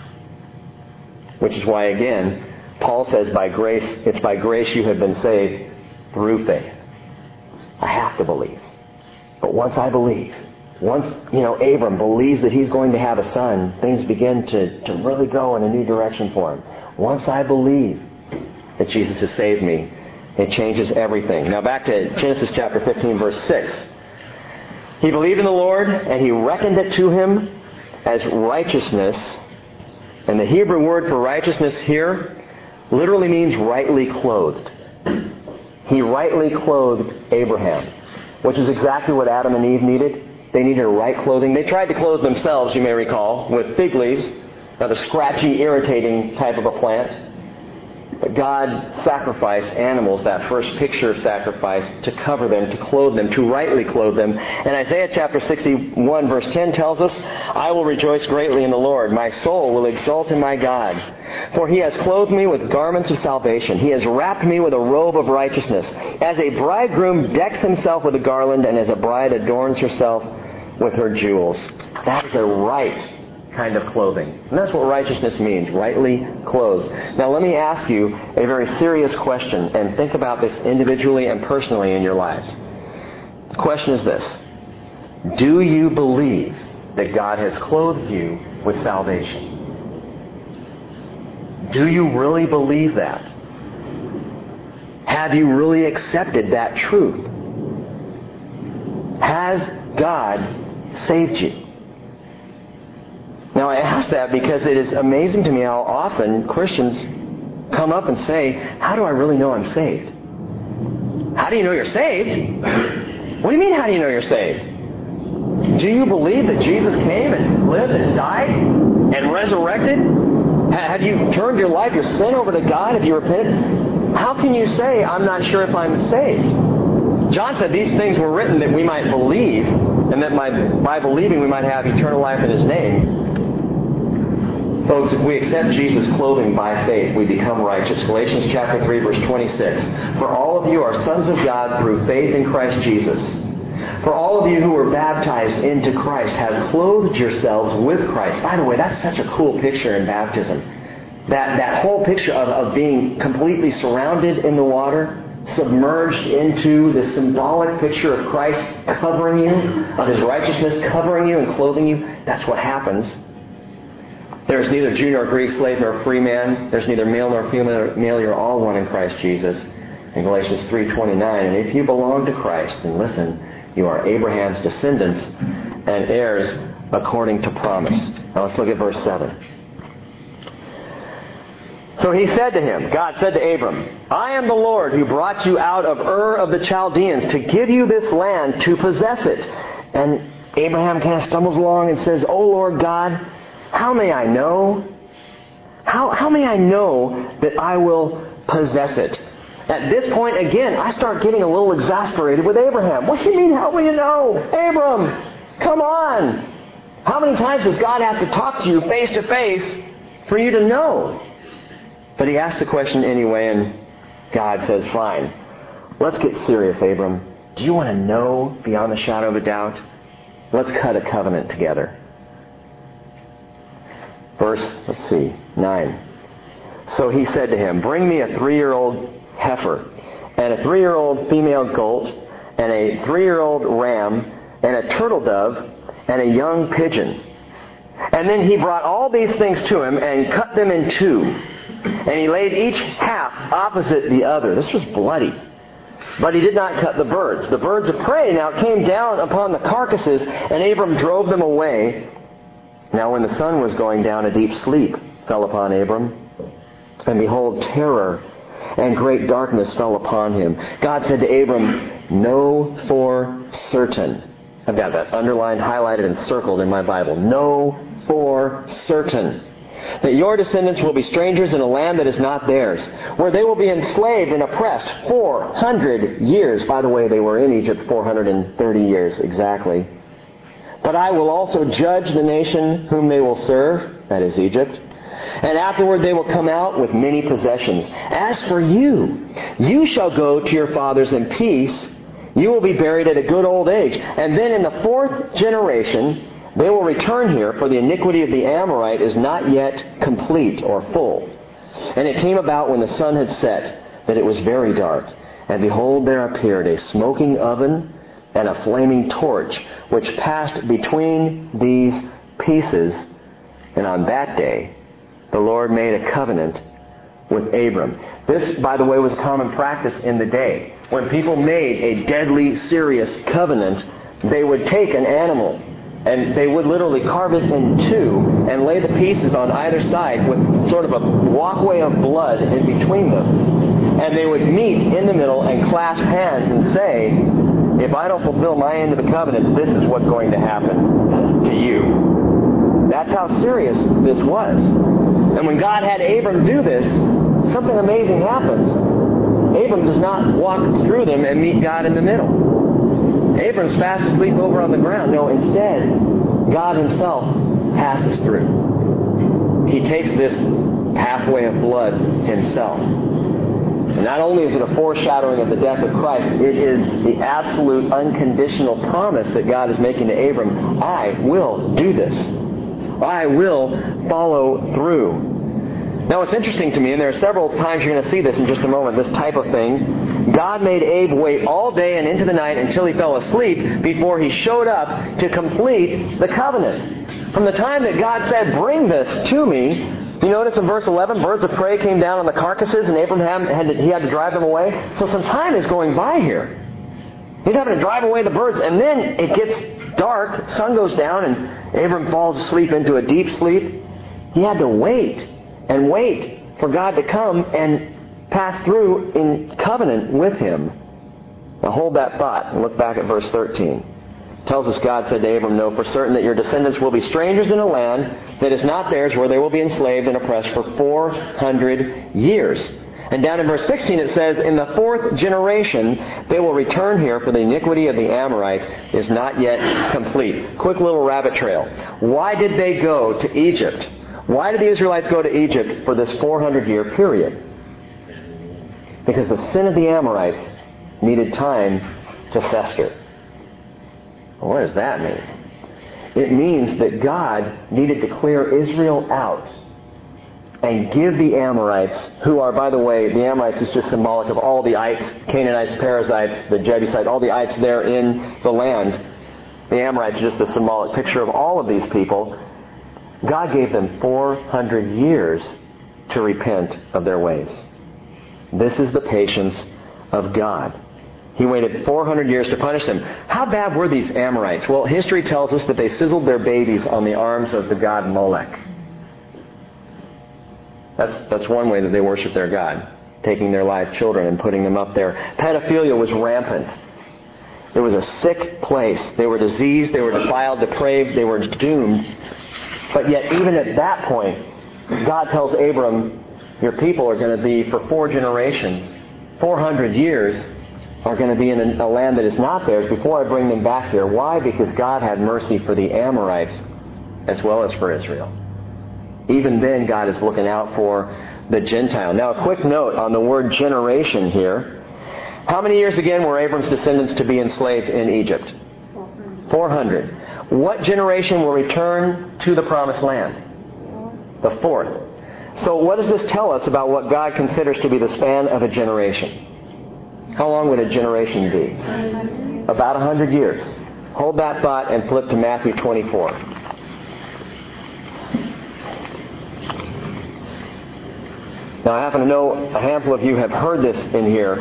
Which is why, again, Paul says by grace, it's by grace you have been saved through faith. I have to believe. But once I believe, once, you know, Abram believes that he's going to have a son, things begin to, to really go in a new direction for him. Once I believe that Jesus has saved me, it changes everything. Now back to Genesis chapter fifteen, verse six. He believed in the Lord, and He reckoned it to him as righteousness. And the Hebrew word for righteousness here literally means rightly clothed. He rightly clothed Abraham, which is exactly what Adam and Eve needed. They needed a right clothing. They tried to clothe themselves, you may recall, with fig leaves, another scratchy, irritating type of a plant. But God sacrificed animals, that first picture of sacrifice, to cover them, to clothe them, to rightly clothe them. And Isaiah chapter sixty-one verse ten tells us, I will rejoice greatly in the Lord. My soul will exult in my God. For He has clothed me with garments of salvation. He has wrapped me with a robe of righteousness. As a bridegroom decks himself with a garland, and as a bride adorns herself with her jewels. That is a right kind of clothing. And that's what righteousness means, rightly clothed. Now let me ask you a very serious question, and think about this individually and personally in your lives. The question is this: do you believe that God has clothed you with salvation? Do you really believe that? Have you really accepted that truth? Has God saved you? Now I ask that because it is amazing to me how often Christians come up and say, how do I really know I'm saved? How do you know you're saved? What do you mean, how do you know you're saved? Do you believe that Jesus came and lived and died and resurrected? Have you turned your life, your sin over to God? Have you repented? How can you say, I'm not sure if I'm saved? John said these things were written that we might believe, and that by, by believing we might have eternal life in His name. Folks, if we accept Jesus' clothing by faith, we become righteous. Galatians chapter three, verse twenty-six. For all of you are sons of God through faith in Christ Jesus. For all of you who were baptized into Christ have clothed yourselves with Christ. By the way, that's such a cool picture in baptism. That, that whole picture of, of being completely surrounded in the water, submerged into the symbolic picture of Christ covering you, of His righteousness covering you and clothing you. That's what happens. There is neither Jew nor Greek, slave nor free man. There's neither male nor female. Male, you're all one in Christ Jesus. In Galatians three twenty-nine, and if you belong to Christ, then listen, you are Abraham's descendants and heirs according to promise. Now let's look at verse seven. So he said to him, God said to Abram, I am the Lord who brought you out of Ur of the Chaldeans to give you this land to possess it. And Abraham kind of stumbles along and says, O Lord God, how may I know? How, how may I know that I will possess it? At this point, again, I start getting a little exasperated with Abraham. What do you mean, how will you know? Abram, come on. How many times does God have to talk to you face to face for you to know? But he asks the question anyway, and God says, fine. Let's get serious, Abram. Do you want to know beyond the shadow of a doubt? Let's cut a covenant together. Verse, let's see, nine. So he said to him, bring me a three-year-old heifer, and a three-year-old female goat, and a three-year-old ram, and a turtle dove, and a young pigeon. And then he brought all these things to him and cut them in two. And he laid each half opposite the other. This was bloody. But he did not cut the birds. The birds of prey now came down upon the carcasses, and Abram drove them away. Now when the sun was going down, a deep sleep fell upon Abram. And behold, terror and great darkness fell upon him. God said to Abram, know for certain. I've got that underlined, highlighted, and circled in my Bible. Know for certain that your descendants will be strangers in a land that is not theirs, where they will be enslaved and oppressed four hundred years. By the way, they were in Egypt four hundred thirty years exactly. But I will also judge the nation whom they will serve, that is Egypt. And afterward they will come out with many possessions. As for you, you shall go to your fathers in peace. You will be buried at a good old age. And then in the fourth generation they will return here, for the iniquity of the Amorite is not yet complete or full. And it came about when the sun had set that it was very dark. And behold, there appeared a smoking oven and a flaming torch, which passed between these pieces. And on that day the Lord made a covenant with Abram. This, by the way, was a common practice in the day. When people made a deadly, serious covenant, they would take an animal and they would literally carve it in two and lay the pieces on either side with sort of a walkway of blood in between them. And they would meet in the middle and clasp hands and say, if I don't fulfill my end of the covenant, this is what's going to happen to you. That's how serious this was. And when God had Abram do this, something amazing happens. Abram does not walk through them and meet God in the middle. Abram's fast asleep over on the ground. No, instead, God Himself passes through. He takes this pathway of blood Himself. And not only is it a foreshadowing of the death of Christ, it is the absolute unconditional promise that God is making to Abram. I will do this. I will follow through. Now it's interesting to me, and there are several times you're going to see this in just a moment, this type of thing. God made Abe wait all day and into the night until he fell asleep before he showed up to complete the covenant. From the time that God said, bring this to me, you notice in verse eleven, birds of prey came down on the carcasses and Abraham had to, he had to drive them away. So some time is going by here. He's having to drive away the birds, and then it gets dark, sun goes down, and Abram falls asleep into a deep sleep. He had to wait and wait for God to come and pass through in covenant with him. Now hold that thought and look back at verse thirteen. It tells us God said to Abram, know for certain that your descendants will be strangers in a land that is not theirs, where they will be enslaved and oppressed for four hundred years. And down in verse sixteen it says, in the fourth generation they will return here, for the iniquity of the Amorite is not yet complete. Quick little rabbit trail. Why did they go to Egypt? Why did the Israelites go to Egypt for this four hundred year period? Because the sin of the Amorites needed time to fester. Well, what does that mean? It means that God needed to clear Israel out and give the Amorites, who are, by the way, the Amorites is just symbolic of all the ites, Canaanites, Perizzites, the Jebusites, all the ites there in the land. The Amorites are just a symbolic picture of all of these people. God gave them four hundred years to repent of their ways. This is the patience of God. He waited four hundred years to punish them. How bad were these Amorites? Well, history tells us that they sizzled their babies on the arms of the god Molech. That's, that's one way that they worship their god, taking their live children and putting them up there. Pedophilia was rampant. It was a sick place. They were diseased, they were defiled, depraved, they were doomed. But yet, even at that point, God tells Abram, your people are going to be, for four generations, four hundred years, are going to be in a, a land that is not theirs before I bring them back here. Why? Because God had mercy for the Amorites as well as for Israel. Even then, God is looking out for the Gentile. Now, a quick note on the word generation here. How many years again were Abram's descendants to be enslaved in Egypt? four hundred. What generation will return to the promised land? The fourth. So what does this tell us about what God considers to be the span of a generation? How long would a generation be? About one hundred years. Hold that thought and flip to Matthew twenty-four. Now, I happen to know a handful of you have heard this in here.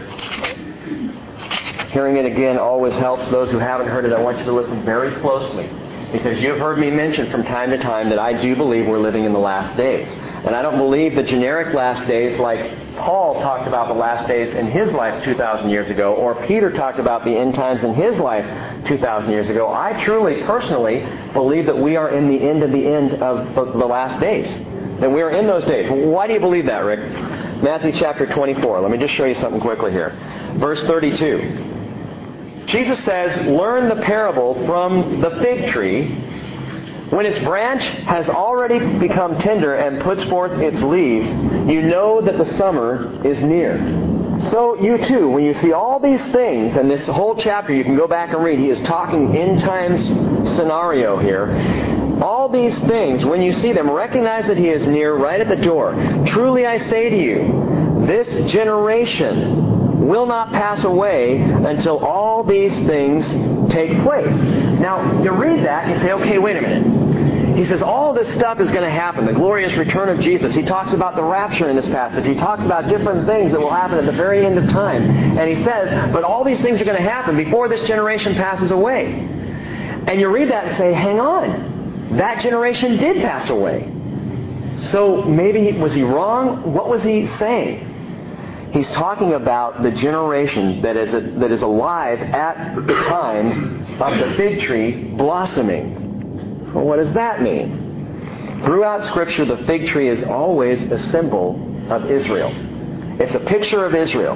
Hearing it again always helps. Those who haven't heard it, I want you to listen very closely, because you've heard me mention from time to time that I do believe we're living in the last days. And I don't believe the generic last days like Paul talked about the last days in his life two thousand years ago, or Peter talked about the end times in his life two thousand years ago. I truly, personally, believe that we are in the end of the end of the, the last days. That we are in those days. Why do you believe that, Rick? Matthew chapter twenty-four. Let me just show you something quickly here. Verse thirty-two. Jesus says, learn the parable from the fig tree. When its branch has already become tender and puts forth its leaves, you know that the summer is near. So you too, when you see all these things, and this whole chapter you can go back and read, he is talking end times scenario here. All these things, when you see them, recognize that he is near, right at the door. Truly I say to you, this generation will not pass away until all these things take place. Now, you read that and you say, okay, wait a minute. He says all this stuff is going to happen. The glorious return of Jesus. He talks about the rapture in this passage. He talks about different things that will happen at the very end of time. And he says, but all these things are going to happen before this generation passes away. And you read that and say, hang on. That generation did pass away. So maybe, was he wrong? What was he saying? He's talking about the generation that is a, that is alive at the time of the fig tree blossoming. Well, what does that mean? Throughout Scripture, the fig tree is always a symbol of Israel. It's a picture of Israel.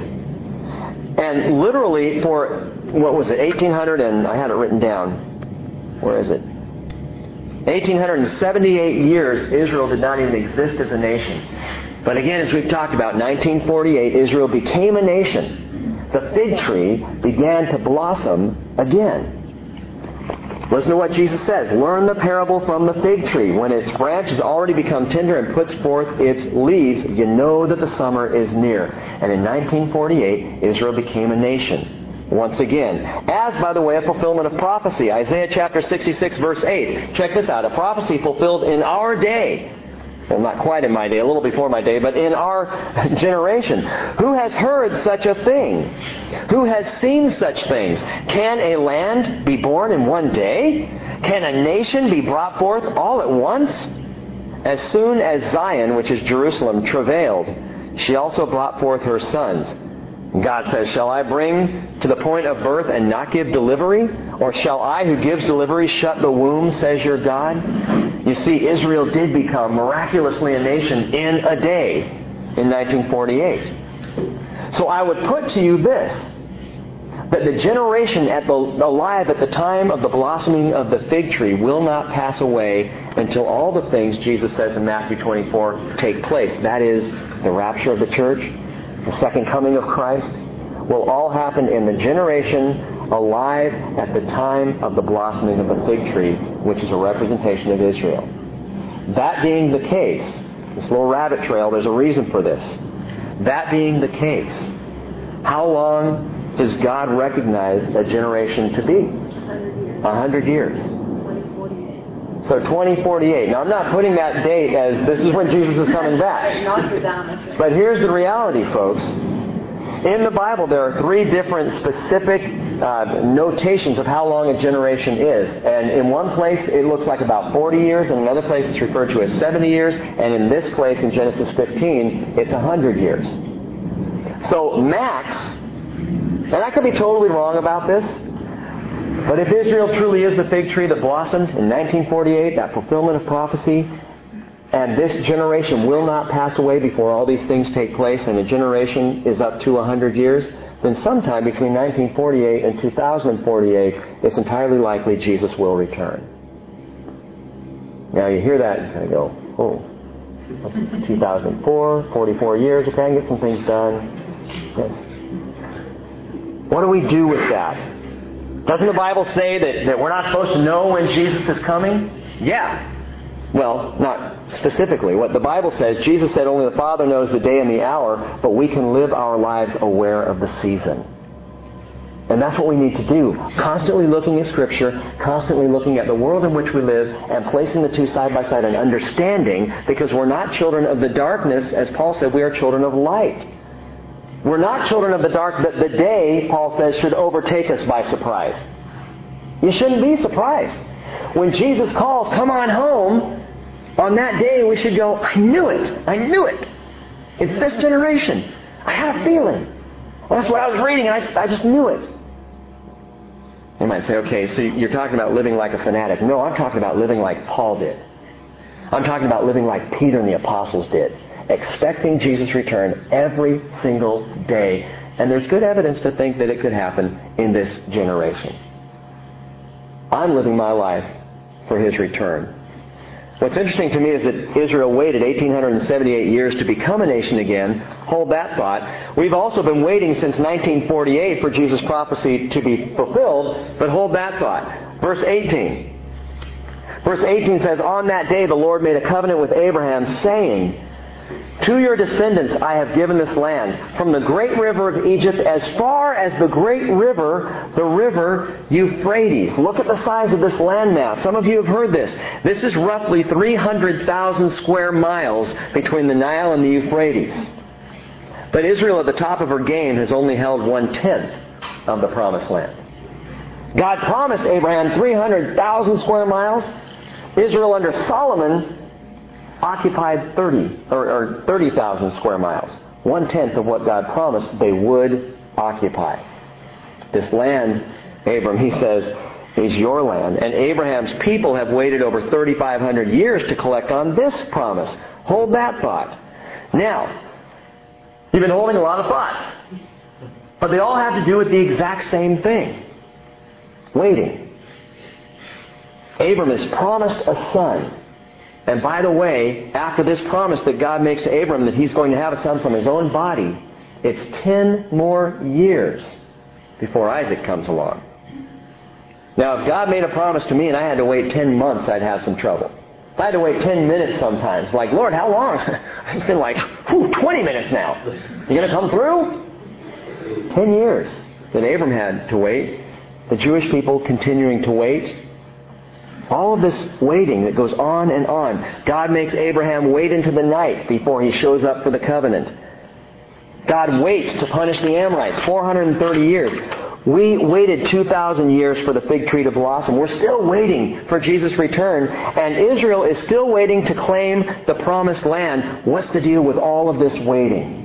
And literally for, what was it, eighteen hundred, and I had it written down. Where is it? eighteen seventy-eight years, Israel did not even exist as a nation. But again, as we've talked about, nineteen forty-eight, Israel became a nation. The fig tree began to blossom again. Listen to what Jesus says. Learn the parable from the fig tree. When its branch has already become tender and puts forth its leaves, you know that the summer is near. And in nineteen forty-eight, Israel became a nation. Once again. As, by the way, a fulfillment of prophecy. Isaiah chapter sixty-six, verse eight. Check this out. A prophecy fulfilled in our day. Well, not quite in my day, a little before my day, but in our generation. Who has heard such a thing? Who has seen such things? Can a land be born in one day? Can a nation be brought forth all at once? As soon as Zion, which is Jerusalem, travailed, she also brought forth her sons. God says, shall I bring to the point of birth and not give delivery? Or shall I who gives delivery shut the womb, says your God? You see, Israel did become miraculously a nation in a day in nineteen forty-eight. So I would put to you this, that the generation at the, alive at the time of the blossoming of the fig tree will not pass away until all the things Jesus says in Matthew twenty-four take place. That is, the rapture of the church, the second coming of Christ, will all happen in the generation alive at the time of the blossoming of the fig tree, which is a representation of Israel. That being the case, this little rabbit trail, there's a reason for this. That being the case, how long does God recognize a generation to be? A hundred years. So twenty forty-eight. Now I'm not putting that date as this is when Jesus is coming back. But here's the reality, folks. In the Bible, there are three different specific uh, notations of how long a generation is. And in one place, it looks like about forty years. In another place, it's referred to as seventy years. And in this place, in Genesis fifteen, it's one hundred years. So max, and I could be totally wrong about this, but if Israel truly is the fig tree that blossomed in nineteen forty-eight, that fulfillment of prophecy, and this generation will not pass away before all these things take place, and a generation is up to one hundred years, then sometime between nineteen forty-eight and two thousand forty-eight, it's entirely likely Jesus will return. Now you hear that and kind of go, oh, that's two thousand four, forty-four years, okay, I can get some things done. Yes. What do we do with that? Doesn't the Bible say that, that we're not supposed to know when Jesus is coming? Yeah. Well, not specifically. What the Bible says, Jesus said only the Father knows the day and the hour, but we can live our lives aware of the season. And that's what we need to do. Constantly looking at Scripture, constantly looking at the world in which we live, and placing the two side by side and understanding, because we're not children of the darkness. As Paul said, we are children of light. We're not children of the dark, but the day, Paul says, should overtake us by surprise. You shouldn't be surprised. When Jesus calls, come on home, on that day we should go, I knew it, I knew it. It's this generation. I had a feeling. Well, that's what I was reading, and I, I just knew it. You might say, okay, so you're talking about living like a fanatic. No, I'm talking about living like Paul did. I'm talking about living like Peter and the apostles did. Expecting Jesus' return every single day. And there's good evidence to think that it could happen in this generation. I'm living my life for His return. What's interesting to me is that Israel waited eighteen seventy-eight years to become a nation again. Hold that thought. We've also been waiting since nineteen forty-eight for Jesus' prophecy to be fulfilled, but hold that thought. Verse eighteen. Verse eighteen says, on that day the Lord made a covenant with Abraham, saying, to your descendants I have given this land, from the great river of Egypt as far as the great river, the river Euphrates. Look at the size of this landmass. Some of you have heard this. This is roughly three hundred thousand square miles between the Nile and the Euphrates. But Israel at the top of her game has only held one-tenth of the promised land. God promised Abraham three hundred thousand square miles. Israel under Solomon occupied thirty or, or thirty thousand square miles. One-tenth of what God promised they would occupy. This land, Abram, he says, is your land. And Abraham's people have waited over thirty-five hundred years to collect on this promise. Hold that thought. Now, you've been holding a lot of thoughts. But they all have to do with the exact same thing. Waiting. Abram is promised a son. And by the way, after this promise that God makes to Abram that he's going to have a son from his own body, it's ten more years before Isaac comes along. Now, if God made a promise to me and I had to wait ten months, I'd have some trouble. If I had to wait ten minutes sometimes, like, Lord, how long? It's been like, whew, twenty minutes now. You going to come through? Ten years that Abram had to wait. The Jewish people continuing to wait. All of this waiting that goes on and on. God makes Abraham wait into the night before he shows up for the covenant. God waits to punish the Amorites. four hundred thirty years. We waited two thousand years for the fig tree to blossom. We're still waiting for Jesus' return. And Israel is still waiting to claim the promised land. What's the deal with all of this waiting?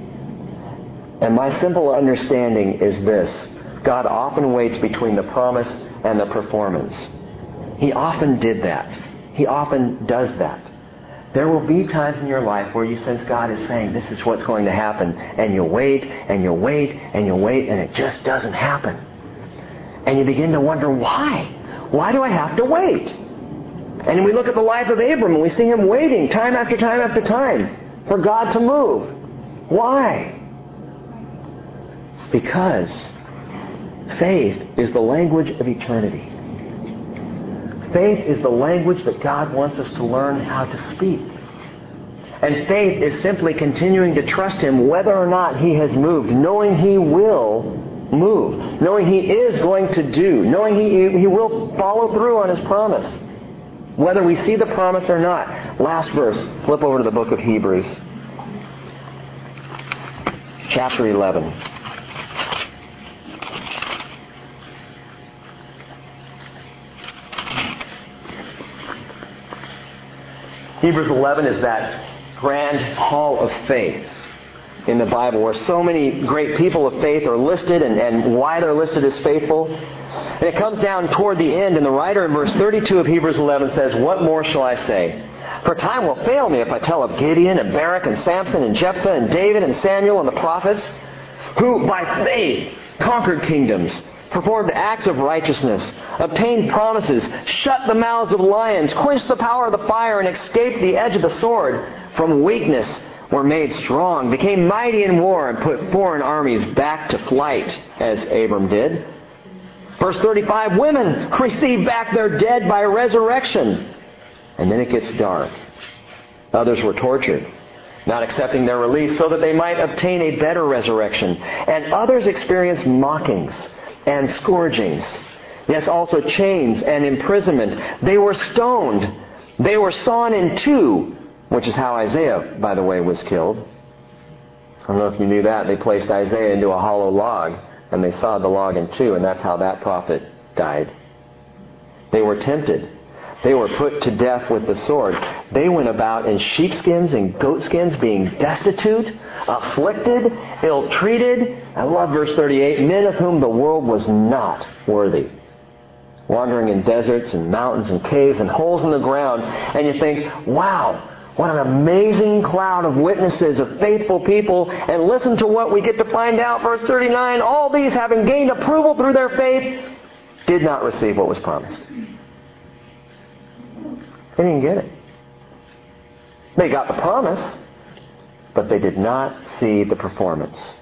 And my simple understanding is this. God often waits between the promise and the performance. He often did that. He often does that. There will be times in your life where you sense God is saying, this is what's going to happen. And you wait, and you wait, and you wait, and it just doesn't happen. And you begin to wonder, why? Why do I have to wait? And we look at the life of Abram, and we see him waiting time after time after time for God to move. Why? Because Faith is the language of eternity. Faith is the language that God wants us to learn how to speak. And faith is simply continuing to trust Him whether or not He has moved, knowing He will move, knowing He is going to do, knowing He, he will follow through on His promise, whether we see the promise or not. Last verse, flip over to the book of Hebrews, chapter eleven. Hebrews eleven is that grand hall of faith in the Bible where so many great people of faith are listed and, and why they're listed as faithful. And it comes down toward the end, and the writer in verse thirty-two of Hebrews eleven says, "What more shall I say? For time will fail me if I tell of Gideon and Barak and Samson and Jephthah and David and Samuel and the prophets, who by faith conquered kingdoms, performed acts of righteousness, obtained promises, shut the mouths of lions, quenched the power of the fire, and escaped the edge of the sword. From weakness were made strong, became mighty in war, and put foreign armies back to flight, as Abram did." Verse thirty-five, "Women received back their dead by resurrection." And then it gets dark. "Others were tortured, not accepting their release, so that they might obtain a better resurrection. And others experienced mockings and scourgings, yes, also chains and imprisonment. They were stoned. They were sawn in two," which is how Isaiah, by the way, was killed. I don't know if you knew that. They placed Isaiah into a hollow log, and they sawed the log in two, and that's how that prophet died. They were tempted. They were put to death with the sword. They went about in sheepskins and goatskins, being destitute, afflicted, ill-treated. I love verse thirty-eight. "Men of whom the world was not worthy, wandering in deserts and mountains and caves and holes in the ground." And you think, wow, what an amazing cloud of witnesses, of faithful people. And listen to what we get to find out. Verse thirty-nine, "All these, having gained approval through their faith, did not receive what was promised." They didn't get it. They got the promise, but they did not see the performance.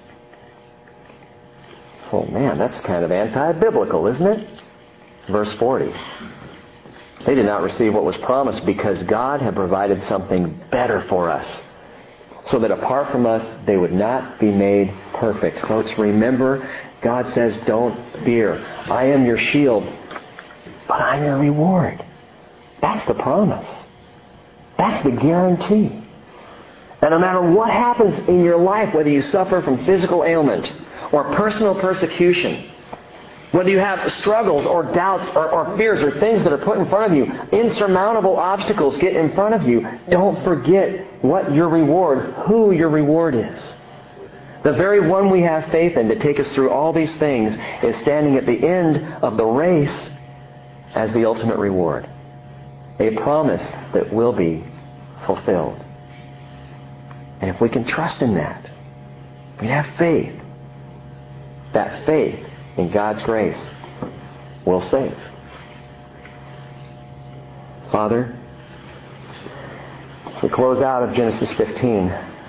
Oh man, that's kind of anti-biblical, isn't it? Verse forty. They did not receive what was promised because God had provided something better for us, so that apart from us, they would not be made perfect. Folks, remember, God says, don't fear. I am your shield, but I'm your reward. That's the promise. That's the guarantee. And no matter what happens in your life, whether you suffer from physical ailment or personal persecution, whether you have struggles or doubts or, or fears or things that are put in front of you, insurmountable obstacles get in front of you, don't forget what your reward, who your reward is. The very one we have faith in to take us through all these things is standing at the end of the race as the ultimate reward. A promise that will be fulfilled. And if we can trust in that, if we have faith, that faith in God's grace will save. Father, we close out of Genesis fifteen.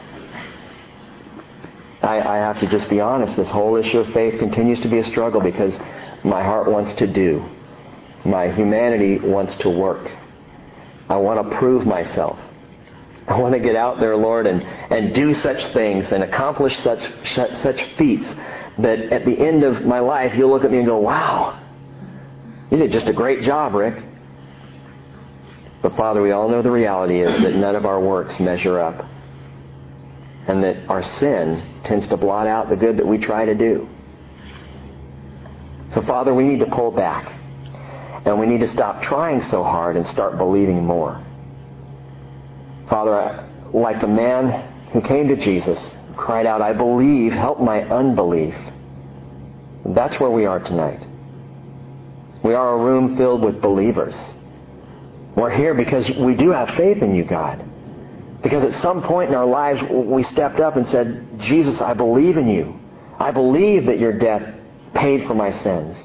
I, I have to just be honest, this whole issue of faith continues to be a struggle because my heart wants to do. My humanity wants to work. I want to prove myself. I want to get out there, Lord, and, and do such things and accomplish such, such such feats that at the end of my life, you'll look at me and go, wow, you did just a great job, Rick. But Father, we all know the reality is that none of our works measure up. And that our sin tends to blot out the good that we try to do. So Father, we need to pull back. And we need to stop trying so hard and start believing more. Father, like the man who came to Jesus, cried out, "I believe, help my unbelief." That's where we are tonight. We are a room filled with believers. We're here because we do have faith in you, God. Because at some point in our lives, we stepped up and said, "Jesus, I believe in you. I believe that your death paid for my sins."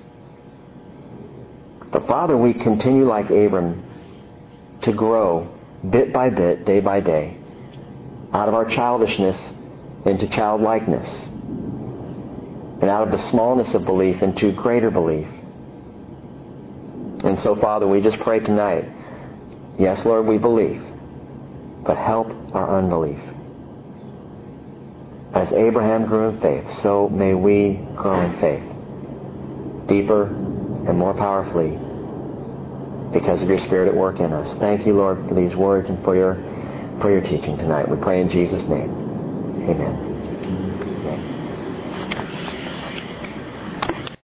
But Father, we continue like Abram to grow bit by bit, day by day, out of our childishness into childlikeness. and out of the smallness of belief into greater belief. And so, Father, we just pray tonight, yes, Lord, we believe, but help our unbelief. As Abraham grew in faith, so may we grow in faith, deeper and more powerfully, because of your Spirit at work in us. Thank you, Lord, for these words and for your, for your teaching tonight. We pray in Jesus' name. Amen.